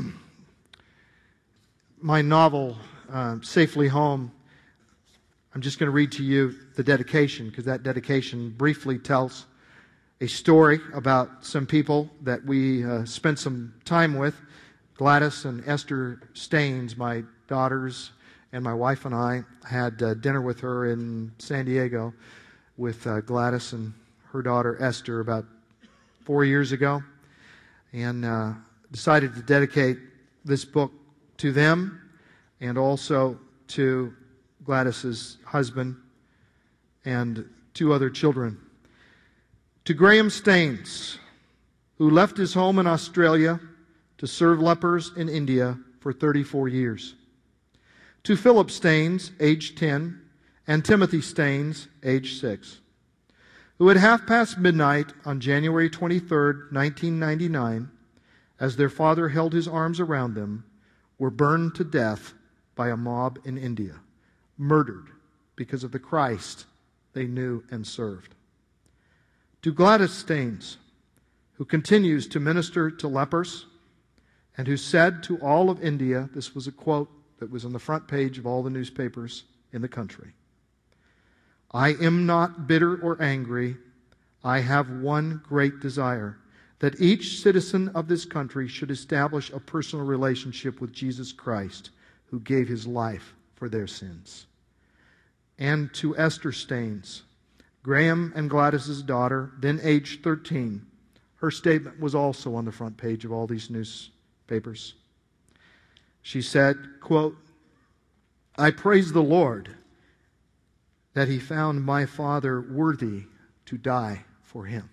My novel, uh, Safely Home, I'm just going to read to you the dedication, because that dedication briefly tells a story about some people that we uh, spent some time with. Gladys and Esther Staines, my daughters, and my wife and I had uh, dinner with her in San Diego with uh, Gladys and her daughter Esther about four years ago, and uh, decided to dedicate this book to them and also to Gladys's husband and two other children. To Graham Staines, who left his home in Australia to serve lepers in India for thirty-four years. To Philip Staines, age ten, and Timothy Staines, age six, who at half past midnight on January twenty-third, nineteen ninety-nine, as their father held his arms around them, were burned to death by a mob in India, murdered because of the Christ they knew and served. To Gladys Staines, who continues to minister to lepers, and who said to all of India, this was a quote that was on the front page of all the newspapers in the country, "I am not bitter or angry. I have one great desire, that each citizen of this country should establish a personal relationship with Jesus Christ, who gave his life for their sins." And to Esther Staines, Graham and Gladys's daughter, then aged thirteen, her statement was also on the front page of all these newspapers. She said, quote, "I praise the Lord that he found my father worthy to die for him."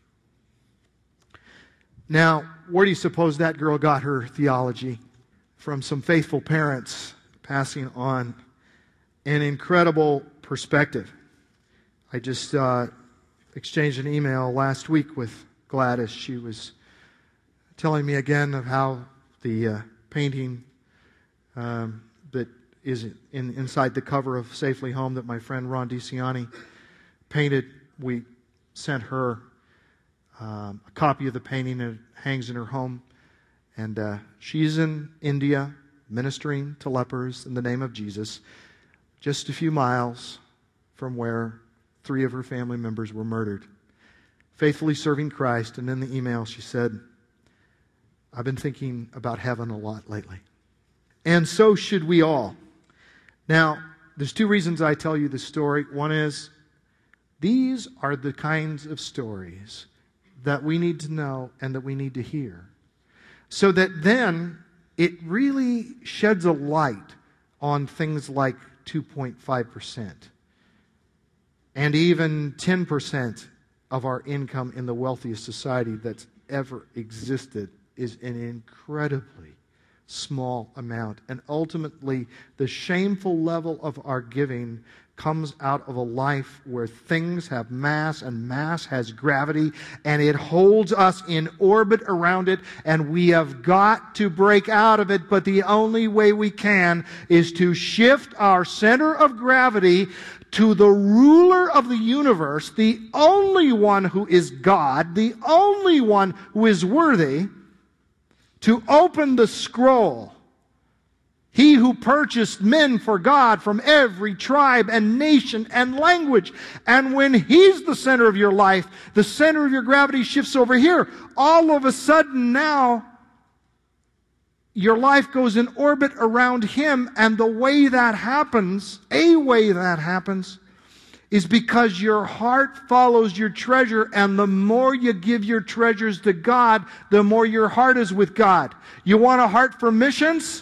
Now, where do you suppose that girl got her theology? From some faithful parents passing on an incredible perspective. I just uh, exchanged an email last week with Gladys. She was telling me again of how the uh, painting um, that is in, inside the cover of Safely Home that my friend Ron DiCiani painted, we sent her um, a copy of the painting, and it hangs in her home. And uh, she's in India ministering to lepers in the name of Jesus, just a few miles from where three of her family members were murdered, faithfully serving Christ. And in the email she said, "I've been thinking about heaven a lot lately." And so should we all. Now, there's two reasons I tell you this story. One is, these are the kinds of stories that we need to know and that we need to hear, so that then it really sheds a light on things like two point five percent and even ten percent of our income in the wealthiest society that's ever existed is an incredibly small amount. And ultimately, the shameful level of our giving comes out of a life where things have mass and mass has gravity, and it holds us in orbit around it, and we have got to break out of it. But the only way we can is to shift our center of gravity to the ruler of the universe, the only one who is God, the only one who is worthy, to open the scroll. He who purchased men for God from every tribe and nation and language. And when He's the center of your life, the center of your gravity shifts over here. All of a sudden now, your life goes in orbit around Him. And the way that happens, a way that happens, is because your heart follows your treasure, and the more you give your treasures to God, the more your heart is with God. You want a heart for missions?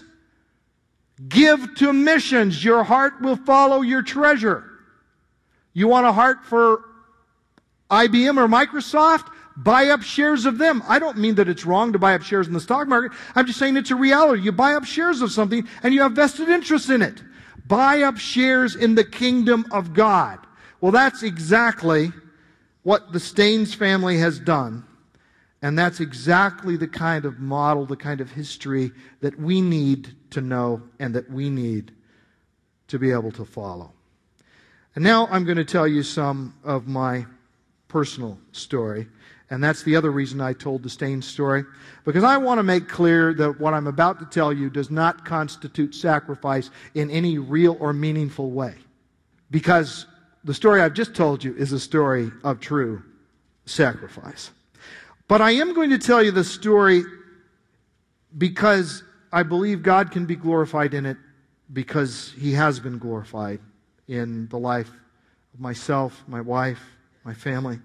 Give to missions. Your heart will follow your treasure. You want a heart for I B M or Microsoft? Buy up shares of them. I don't mean that it's wrong to buy up shares in the stock market. I'm just saying it's a reality. You buy up shares of something and you have vested interest in it. Buy up shares in the kingdom of God. Well, that's exactly what the Staines family has done. And that's exactly the kind of model, the kind of history that we need to know and that we need to be able to follow. And now I'm going to tell you some of my personal story. And that's the other reason I told the Staines story. Because I want to make clear that what I'm about to tell you does not constitute sacrifice in any real or meaningful way. Because the story I've just told you is a story of true sacrifice. But I am going to tell you the story because I believe God can be glorified in it, because He has been glorified in the life of myself, my wife, my family.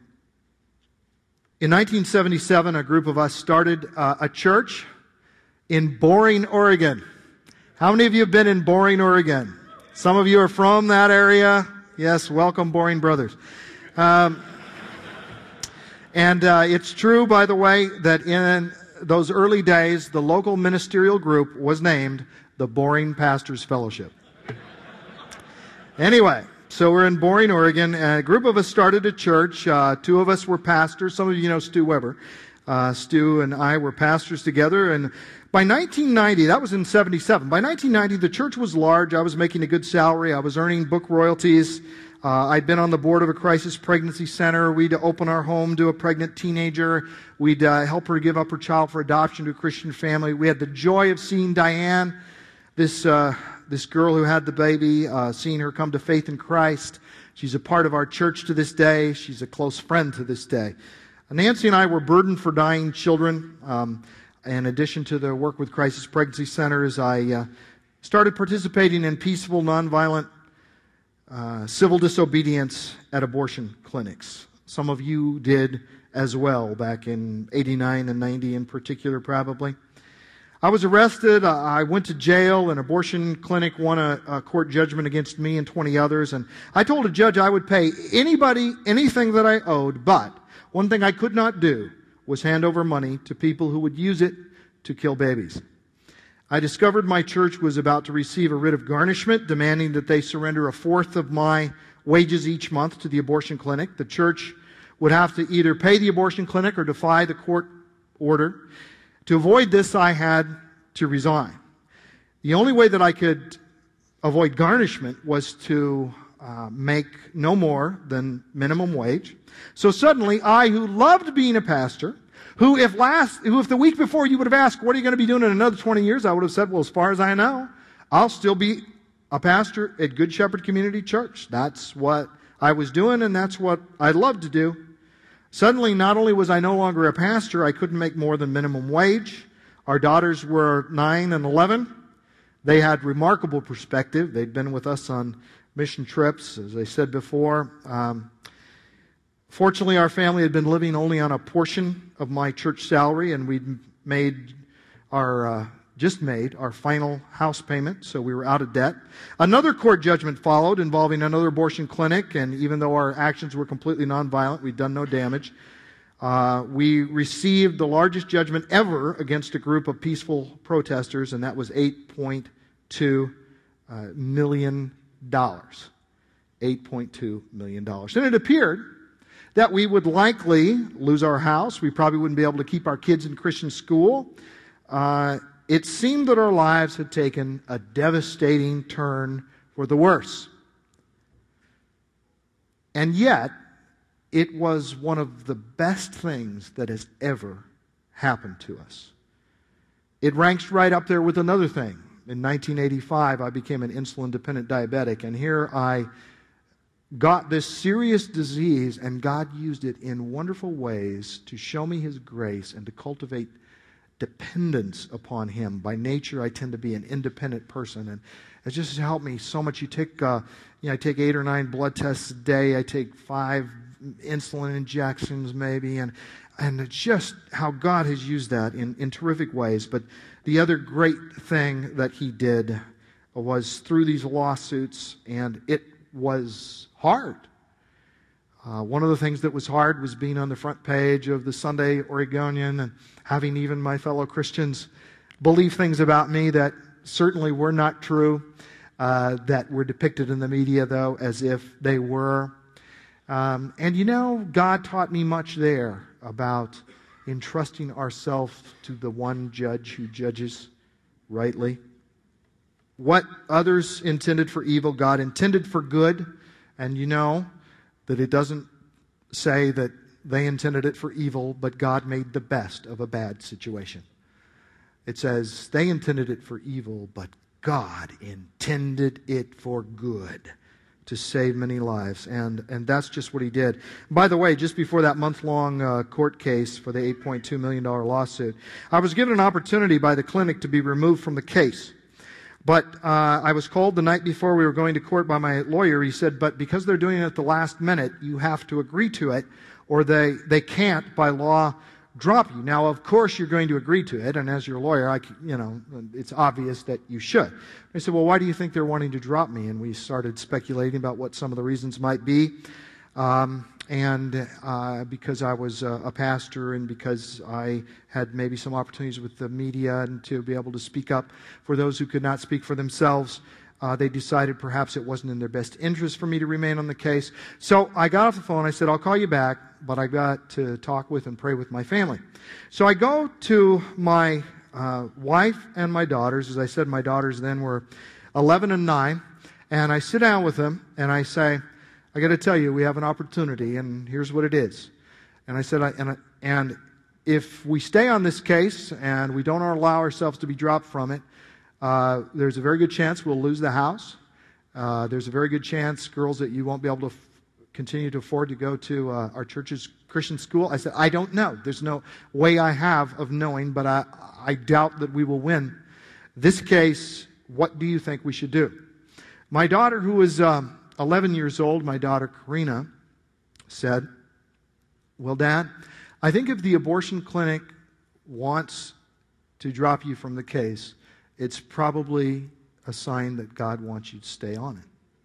In nineteen seventy-seven, a group of us started uh, a church in Boring, Oregon. How many of you have been in Boring, Oregon? Some of you are from that area. Yes, welcome, Boring Brothers. Um, and uh, it's true, by the way, that in those early days, the local ministerial group was named the Boring Pastors Fellowship. Anyway, so we're in Boring, Oregon, and a group of us started a church. Uh, two of us were pastors. Some of you know Stu Weber. Uh, Stu and I were pastors together, and by nineteen ninety, that was in seventy-seven, by nineteen ninety, the church was large. I was making a good salary. I was earning book royalties. Uh, I'd been on the board of a crisis pregnancy center. We'd open our home to a pregnant teenager. We'd uh, help her give up her child for adoption to a Christian family. We had the joy of seeing Diane, this uh, this girl who had the baby, uh, seeing her come to faith in Christ. She's a part of our church to this day. She's a close friend to this day. Nancy and I were burdened for dying children. Um, in addition to the work with crisis pregnancy centers, I uh, started participating in peaceful, nonviolent Uh, civil disobedience at abortion clinics. Some of you did as well back in eighty-nine and ninety in particular, probably. I was arrested. Uh, I went to jail. An abortion clinic won a, a court judgment against me and twenty others. And I told a judge I would pay anybody anything that I owed, but one thing I could not do was hand over money to people who would use it to kill babies. I discovered my church was about to receive a writ of garnishment, demanding that they surrender a fourth of my wages each month to the abortion clinic. The church would have to either pay the abortion clinic or defy the court order. To avoid this, I had to resign. The only way that I could avoid garnishment was to uh, make no more than minimum wage. So suddenly, I, who loved being a pastor, Who if last, who if the week before you would have asked, what are you going to be doing in another twenty years? I would have said, well, as far as I know, I'll still be a pastor at Good Shepherd Community Church. That's what I was doing, and that's what I loved to do. Suddenly, not only was I no longer a pastor, I couldn't make more than minimum wage. Our daughters were nine and eleven. They had remarkable perspective. They'd been with us on mission trips, as I said before. Um, Fortunately, our family had been living only on a portion of my church salary, and we'd made our, uh, just made our final house payment, so we were out of debt. Another court judgment followed involving another abortion clinic, and even though our actions were completely nonviolent, we'd done no damage. Uh, we received the largest judgment ever against a group of peaceful protesters, and that was eight point two uh, million dollars. eight point two million dollars. And it appeared that we would likely lose our house. We probably wouldn't be able to keep our kids in Christian school. Uh, it seemed that our lives had taken a devastating turn for the worse. And yet, it was one of the best things that has ever happened to us. It ranks right up there with another thing. In nineteen eighty-five, I became an insulin-dependent diabetic, and here I got this serious disease, and God used it in wonderful ways to show me His grace and to cultivate dependence upon Him. By nature, I tend to be an independent person, and it just helped me so much. You take, uh, you know, I take eight or nine blood tests a day. I take five insulin injections, maybe, and and it's just how God has used that in, in terrific ways. But the other great thing that He did was through these lawsuits, and it was hard. Uh, one of the things that was hard was being on the front page of the Sunday Oregonian and having even my fellow Christians believe things about me that certainly were not true, uh, that were depicted in the media, though, as if they were. Um, and you know, God taught me much there about entrusting ourselves to the one judge who judges rightly. What others intended for evil, God intended for good. And you know that it doesn't say that they intended it for evil, but God made the best of a bad situation. It says they intended it for evil, but God intended it for good, to save many lives. And, and that's just what He did. By the way, just before that month-long uh, court case for the eight point two million dollars lawsuit, I was given an opportunity by the clinic to be removed from the case. But uh, I was called the night before we were going to court by my lawyer. He said, but because they're doing it at the last minute, you have to agree to it, or they, they can't, by law, drop you. Now, of course, you're going to agree to it, and as your lawyer, I, you know, it's obvious that you should. I said, well, why do you think they're wanting to drop me? And we started speculating about what some of the reasons might be. Um, and uh, because I was a, a pastor and because I had maybe some opportunities with the media and to be able to speak up for those who could not speak for themselves, uh, they decided perhaps it wasn't in their best interest for me to remain on the case. So I got off the phone. I said, I'll call you back, but I got to talk with and pray with my family. So I go to my uh, wife and my daughters. As I said, my daughters then were eleven and nine. And I sit down with them and I say, I got to tell you, we have an opportunity, and here's what it is. And I said, I, and, I, and if we stay on this case and we don't allow ourselves to be dropped from it, uh, there's a very good chance we'll lose the house. Uh, there's a very good chance, girls, that you won't be able to f- continue to afford to go to uh, our church's Christian school. I said, I don't know. There's no way I have of knowing, but I, I doubt that we will win this case. What do you think we should do? My daughter, who was um, eleven years old, my daughter Karina, said, well, Dad, I think if the abortion clinic wants to drop you from the case, it's probably a sign that God wants you to stay on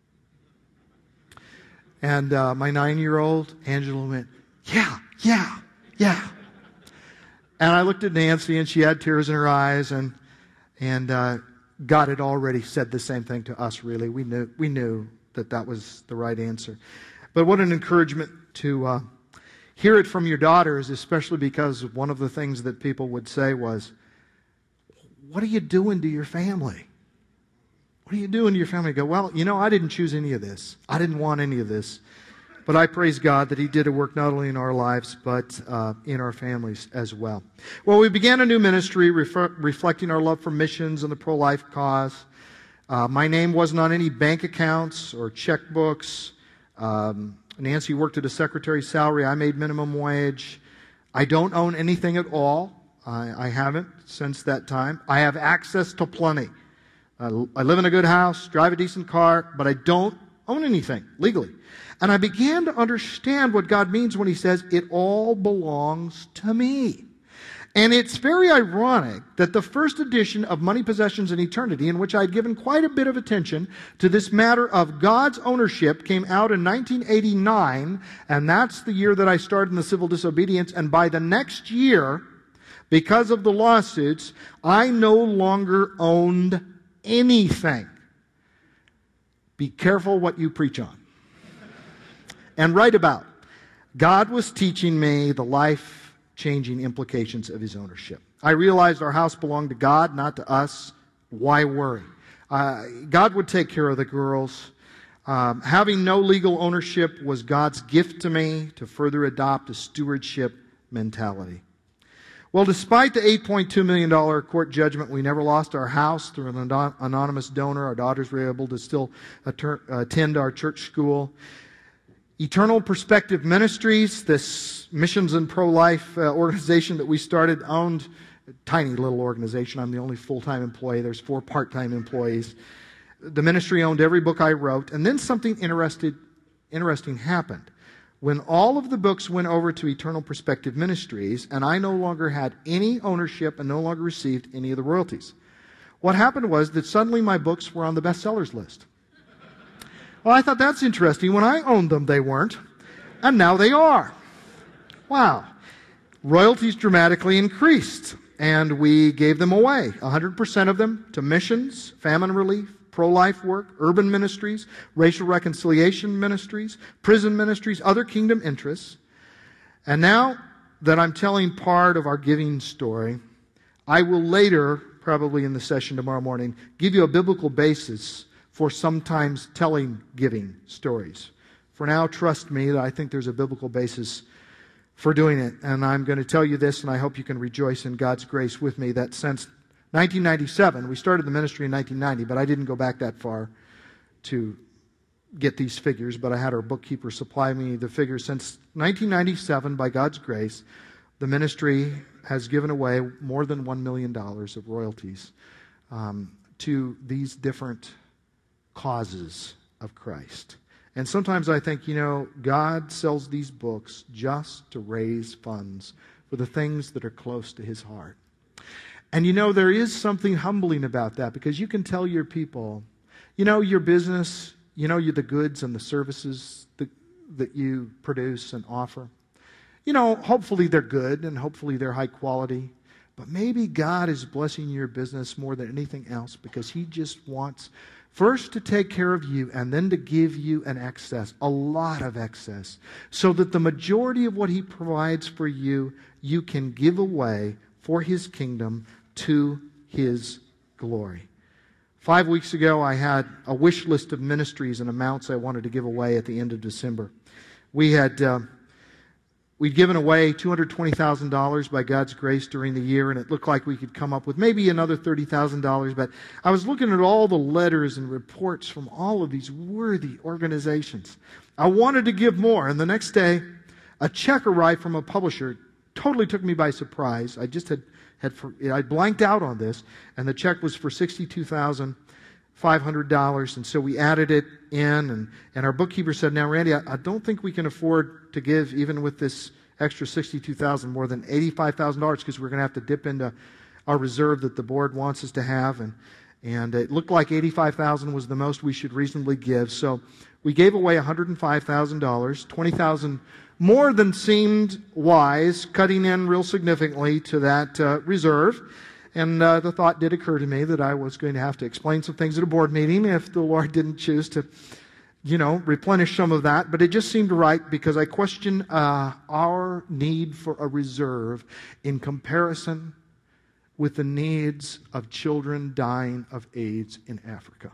it. And uh, my nine-year-old, Angela, went, yeah, yeah, yeah. And I looked at Nancy, and she had tears in her eyes, and and uh, God had already said the same thing to us, really. We knew we knew that that was the right answer. But what an encouragement to uh, hear it from your daughters, especially because one of the things that people would say was, what are you doing to your family? What are you doing to your family? I go, well, you know, I didn't choose any of this. I didn't want any of this. But I praise God that He did a work not only in our lives, but uh, in our families as well. Well, we began a new ministry refer- reflecting our love for missions and the pro-life cause. Uh, my name wasn't on any bank accounts or checkbooks. Um, Nancy worked at a secretary's salary. I made minimum wage. I don't own anything at all. I, I haven't since that time. I have access to plenty. Uh, I live in a good house, drive a decent car, but I don't own anything legally. And I began to understand what God means when He says, it all belongs to me. And it's very ironic that the first edition of Money, Possessions, and Eternity, in which I'd given quite a bit of attention to this matter of God's ownership, came out in nineteen eighty-nine, and that's the year that I started in the civil disobedience. And by the next year, because of the lawsuits, I no longer owned anything. Be careful what you preach on and write about. God was teaching me the life-changing implications of His ownership. I realized our house belonged to God, not to us. Why worry? Uh, God would take care of the girls. Um, having no legal ownership was God's gift to me to further adopt a stewardship mentality. Well, despite the eight point two million dollars court judgment, we never lost our house through an anonymous donor. Our daughters were able to still attend our church school. Eternal Perspective Ministries, this missions and pro-life uh, organization that we started, owned a tiny little organization. I'm the only full-time employee. There's four part-time employees. The ministry owned every book I wrote. And then something interested, interesting happened. When all of the books went over to Eternal Perspective Ministries, and I no longer had any ownership and no longer received any of the royalties, what happened was that suddenly my books were on the bestsellers list. Well, I thought that's interesting. When I owned them, they weren't. And now they are. Wow. Royalties dramatically increased. And we gave them away. one hundred percent of them to missions, famine relief, pro-life work, urban ministries, racial reconciliation ministries, prison ministries, other kingdom interests. And now that I'm telling part of our giving story, I will later, probably in the session tomorrow morning, give you a biblical basis for sometimes telling giving stories. For now, trust me that I think there's a biblical basis for doing it. And I'm going to tell you this, and I hope you can rejoice in God's grace with me, that since nineteen ninety-seven, we started the ministry in nineteen ninety, but I didn't go back that far to get these figures, but I had our bookkeeper supply me the figures. Since nineteen ninety-seven, by God's grace, the ministry has given away more than one million dollars of royalties um, to these different causes of Christ. And sometimes I think, you know, God sells these books just to raise funds for the things that are close to His heart. And you know, there is something humbling about that, because you can tell your people, you know, your business, you know, you're the goods and the services, the, that you produce and offer. You know, hopefully they're good and hopefully they're high quality. But maybe God is blessing your business more than anything else because He just wants first to take care of you and then to give you an excess, a lot of excess, so that the majority of what He provides for you, you can give away for His kingdom to His glory. Five weeks ago, I had a wish list of ministries and amounts I wanted to give away at the end of December. We had... Uh, We'd given away two hundred twenty thousand dollars by God's grace during the year, and it looked like we could come up with maybe another thirty thousand dollars. But I was looking at all the letters and reports from all of these worthy organizations. I wanted to give more, and the next day, a check arrived from a publisher. Totally took me by surprise. I just had, had I blanked out on this, and the check was for sixty-two thousand five hundred dollars, and so we added it in, and, and our bookkeeper said, now, Randy, I, I don't think we can afford to give, even with this extra sixty-two thousand dollars, more than eighty-five thousand dollars, because we're going to have to dip into our reserve that the board wants us to have, and, and it looked like eighty-five thousand dollars was the most we should reasonably give, so we gave away one hundred five thousand dollars, twenty thousand dollars more than seemed wise, cutting in real significantly to that uh, reserve. And uh, the thought did occur to me that I was going to have to explain some things at a board meeting if the Lord didn't choose to, you know, replenish some of that. But it just seemed right because I question uh, our need for a reserve in comparison with the needs of children dying of AIDS in Africa.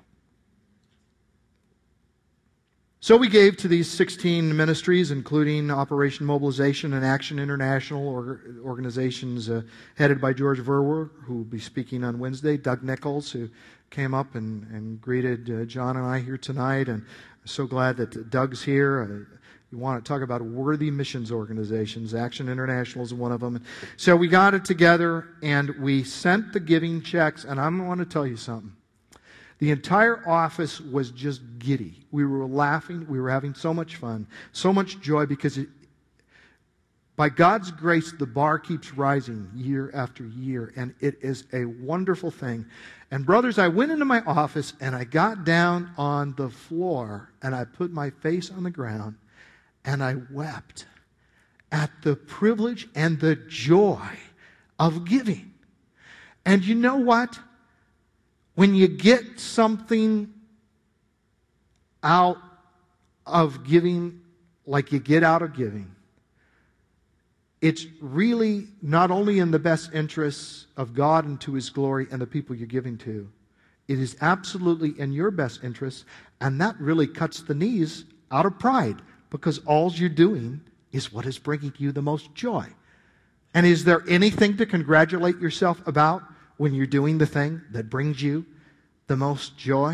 So we gave to these sixteen ministries, including Operation Mobilization and Action International, or, organizations uh, headed by George Verwer, who will be speaking on Wednesday, Doug Nichols, who came up and, and greeted uh, John and I here tonight, and I'm so glad that Doug's here. Uh, you want to talk about worthy missions organizations. Action International is one of them. So we got it together, and we sent the giving checks, and I want to tell you something. The entire office was just giddy. We were laughing. We were having so much fun, so much joy, because it, by God's grace, the bar keeps rising year after year, and it is a wonderful thing. And brothers, I went into my office, and I got down on the floor, and I put my face on the ground, and I wept at the privilege and the joy of giving. And you know what? When you get something out of giving, like you get out of giving, it's really not only in the best interests of God and to His glory and the people you're giving to, it is absolutely in your best interests, and that really cuts the knees out of pride, because all you're doing is what is bringing you the most joy. And is there anything to congratulate yourself about when you're doing the thing that brings you the most joy?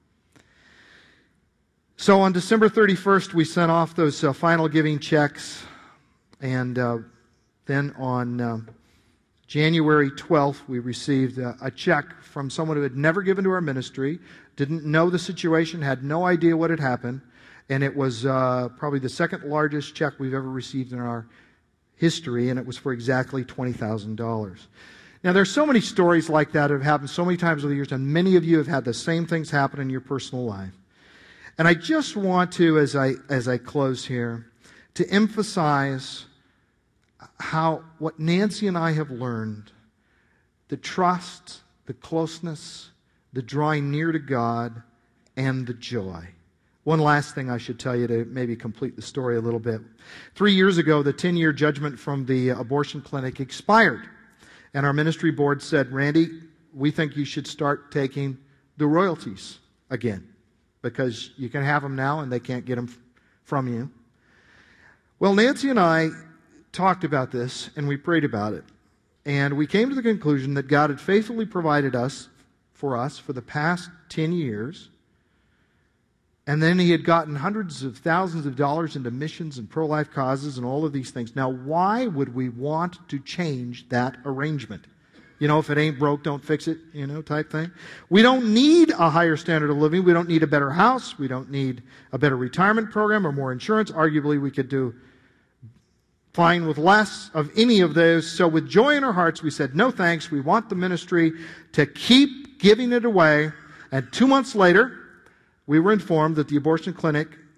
So on December thirty-first, we sent off those uh, final giving checks. And uh, then on uh, January twelfth, we received uh, a check from someone who had never given to our ministry, didn't know the situation, had no idea what had happened. And it was uh, probably the second largest check we've ever received in our history, and it was for exactly twenty thousand dollars. Now, there's so many stories like that that have happened so many times over the years, and many of you have had the same things happen in your personal life. And I just want to, as I as I close here, to emphasize how what Nancy and I have learned, the trust, the closeness, the drawing near to God, and the joy. One last thing I should tell you to maybe complete the story a little bit. Three years ago, the ten-year judgment from the abortion clinic expired. And our ministry board said, Randy, we think you should start taking the royalties again, because you can have them now and they can't get them from you. Well, Nancy and I talked about this, and we prayed about it. And we came to the conclusion that God had faithfully provided us, for us, for the past ten years. And then He had gotten hundreds of thousands of dollars into missions and pro-life causes and all of these things. Now, why would we want to change that arrangement? You know, if it ain't broke, don't fix it, you know, type thing. We don't need a higher standard of living. We don't need a better house. We don't need a better retirement program or more insurance. Arguably, we could do fine with less of any of those. So with joy in our hearts, we said, no thanks. We want the ministry to keep giving it away. And two months later, we were informed that the abortion clinic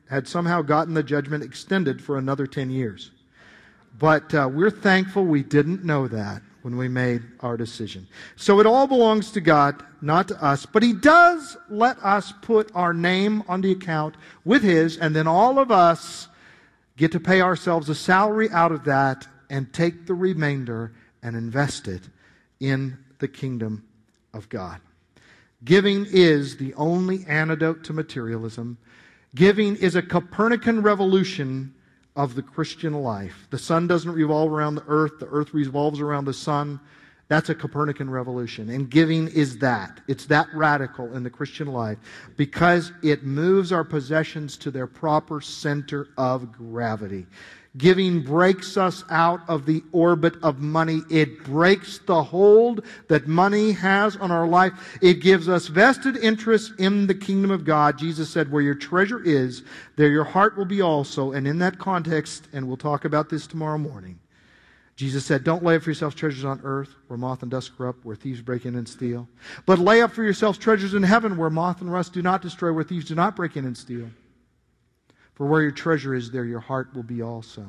had somehow gotten the judgment extended for another ten years. But uh, we're thankful we didn't know that when we made our decision. So it all belongs to God, not to us. But He does let us put our name on the account with His, and then all of us get to pay ourselves a salary out of that and take the remainder and invest it in the kingdom of God. Giving is the only antidote to materialism. Giving is a Copernican revolution of the Christian life. The sun doesn't revolve around the earth. The earth revolves around the sun. That's a Copernican revolution. And giving is that. It's that radical in the Christian life because it moves our possessions to their proper center of gravity. Giving breaks us out of the orbit of money. It breaks the hold that money has on our life. It gives us vested interest in the kingdom of God. Jesus said, where your treasure is, there your heart will be also. And in that context, and we'll talk about this tomorrow morning, Jesus said, don't lay up for yourselves treasures on earth, where moth and dust corrupt, where thieves break in and steal. But lay up for yourselves treasures in heaven, where moth and rust do not destroy, where thieves do not break in and steal. For where your treasure is, there your heart will be also.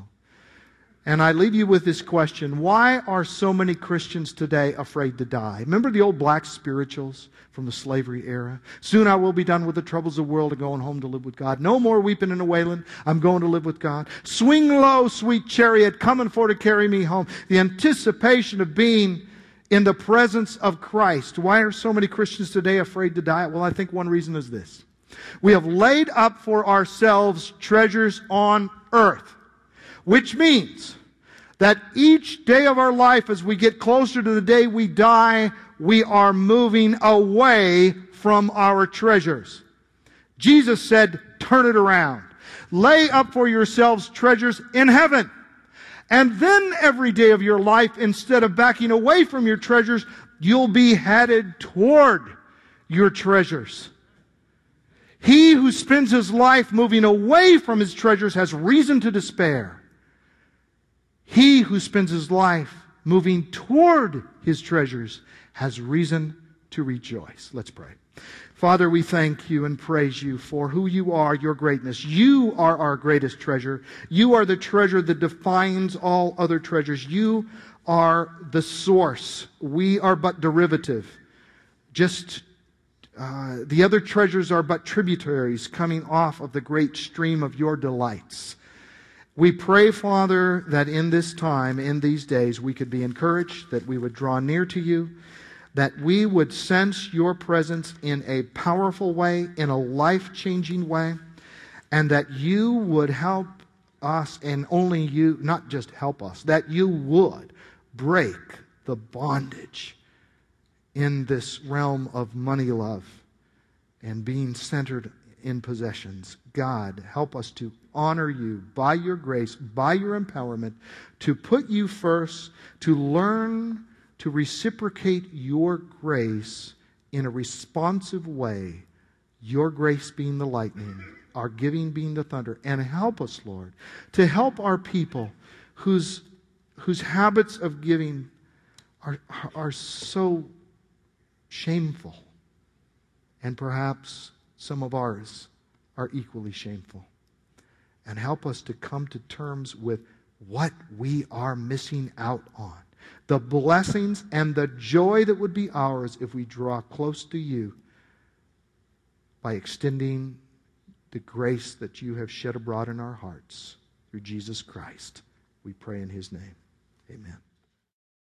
And I leave you with this question. Why are so many Christians today afraid to die? Remember the old black spirituals from the slavery era? Soon I will be done with the troubles of the world and going home to live with God. No more weeping and wailing. I'm going to live with God. Swing low, sweet chariot, coming for to carry me home. The anticipation of being in the presence of Christ. Why are so many Christians today afraid to die? Well, I think one reason is this. We have laid up for ourselves treasures on earth, which means that each day of our life, as we get closer to the day we die, we are moving away from our treasures. Jesus said, turn it around. Lay up for yourselves treasures in heaven. And then every day of your life, instead of backing away from your treasures, you'll be headed toward your treasures. He who spends his life moving away from his treasures has reason to despair. He who spends his life moving toward his treasures has reason to rejoice. Let's pray. Father, we thank you and praise you for who you are, your greatness. You are our greatest treasure. You are the treasure that defines all other treasures. You are the source. We are but derivative. Just uh, the other treasures are but tributaries coming off of the great stream of your delights. We pray, Father, that in this time, in these days, we could be encouraged, that we would draw near to you, that we would sense your presence in a powerful way, in a life-changing way, and that you would help us, and only you, not just help us, that you would break the bondage in this realm of money love and being centered in possessions. God, help us to honor you by your grace, by your empowerment, to put you first, to learn to reciprocate your grace in a responsive way, your grace being the lightning, our giving being the thunder. And help us, Lord, to help our people whose, whose habits of giving are, are so shameful, and perhaps some of ours are equally shameful. And help us to come to terms with what we are missing out on. The blessings and the joy that would be ours if we draw close to you by extending the grace that you have shed abroad in our hearts through Jesus Christ. We pray in his name. Amen.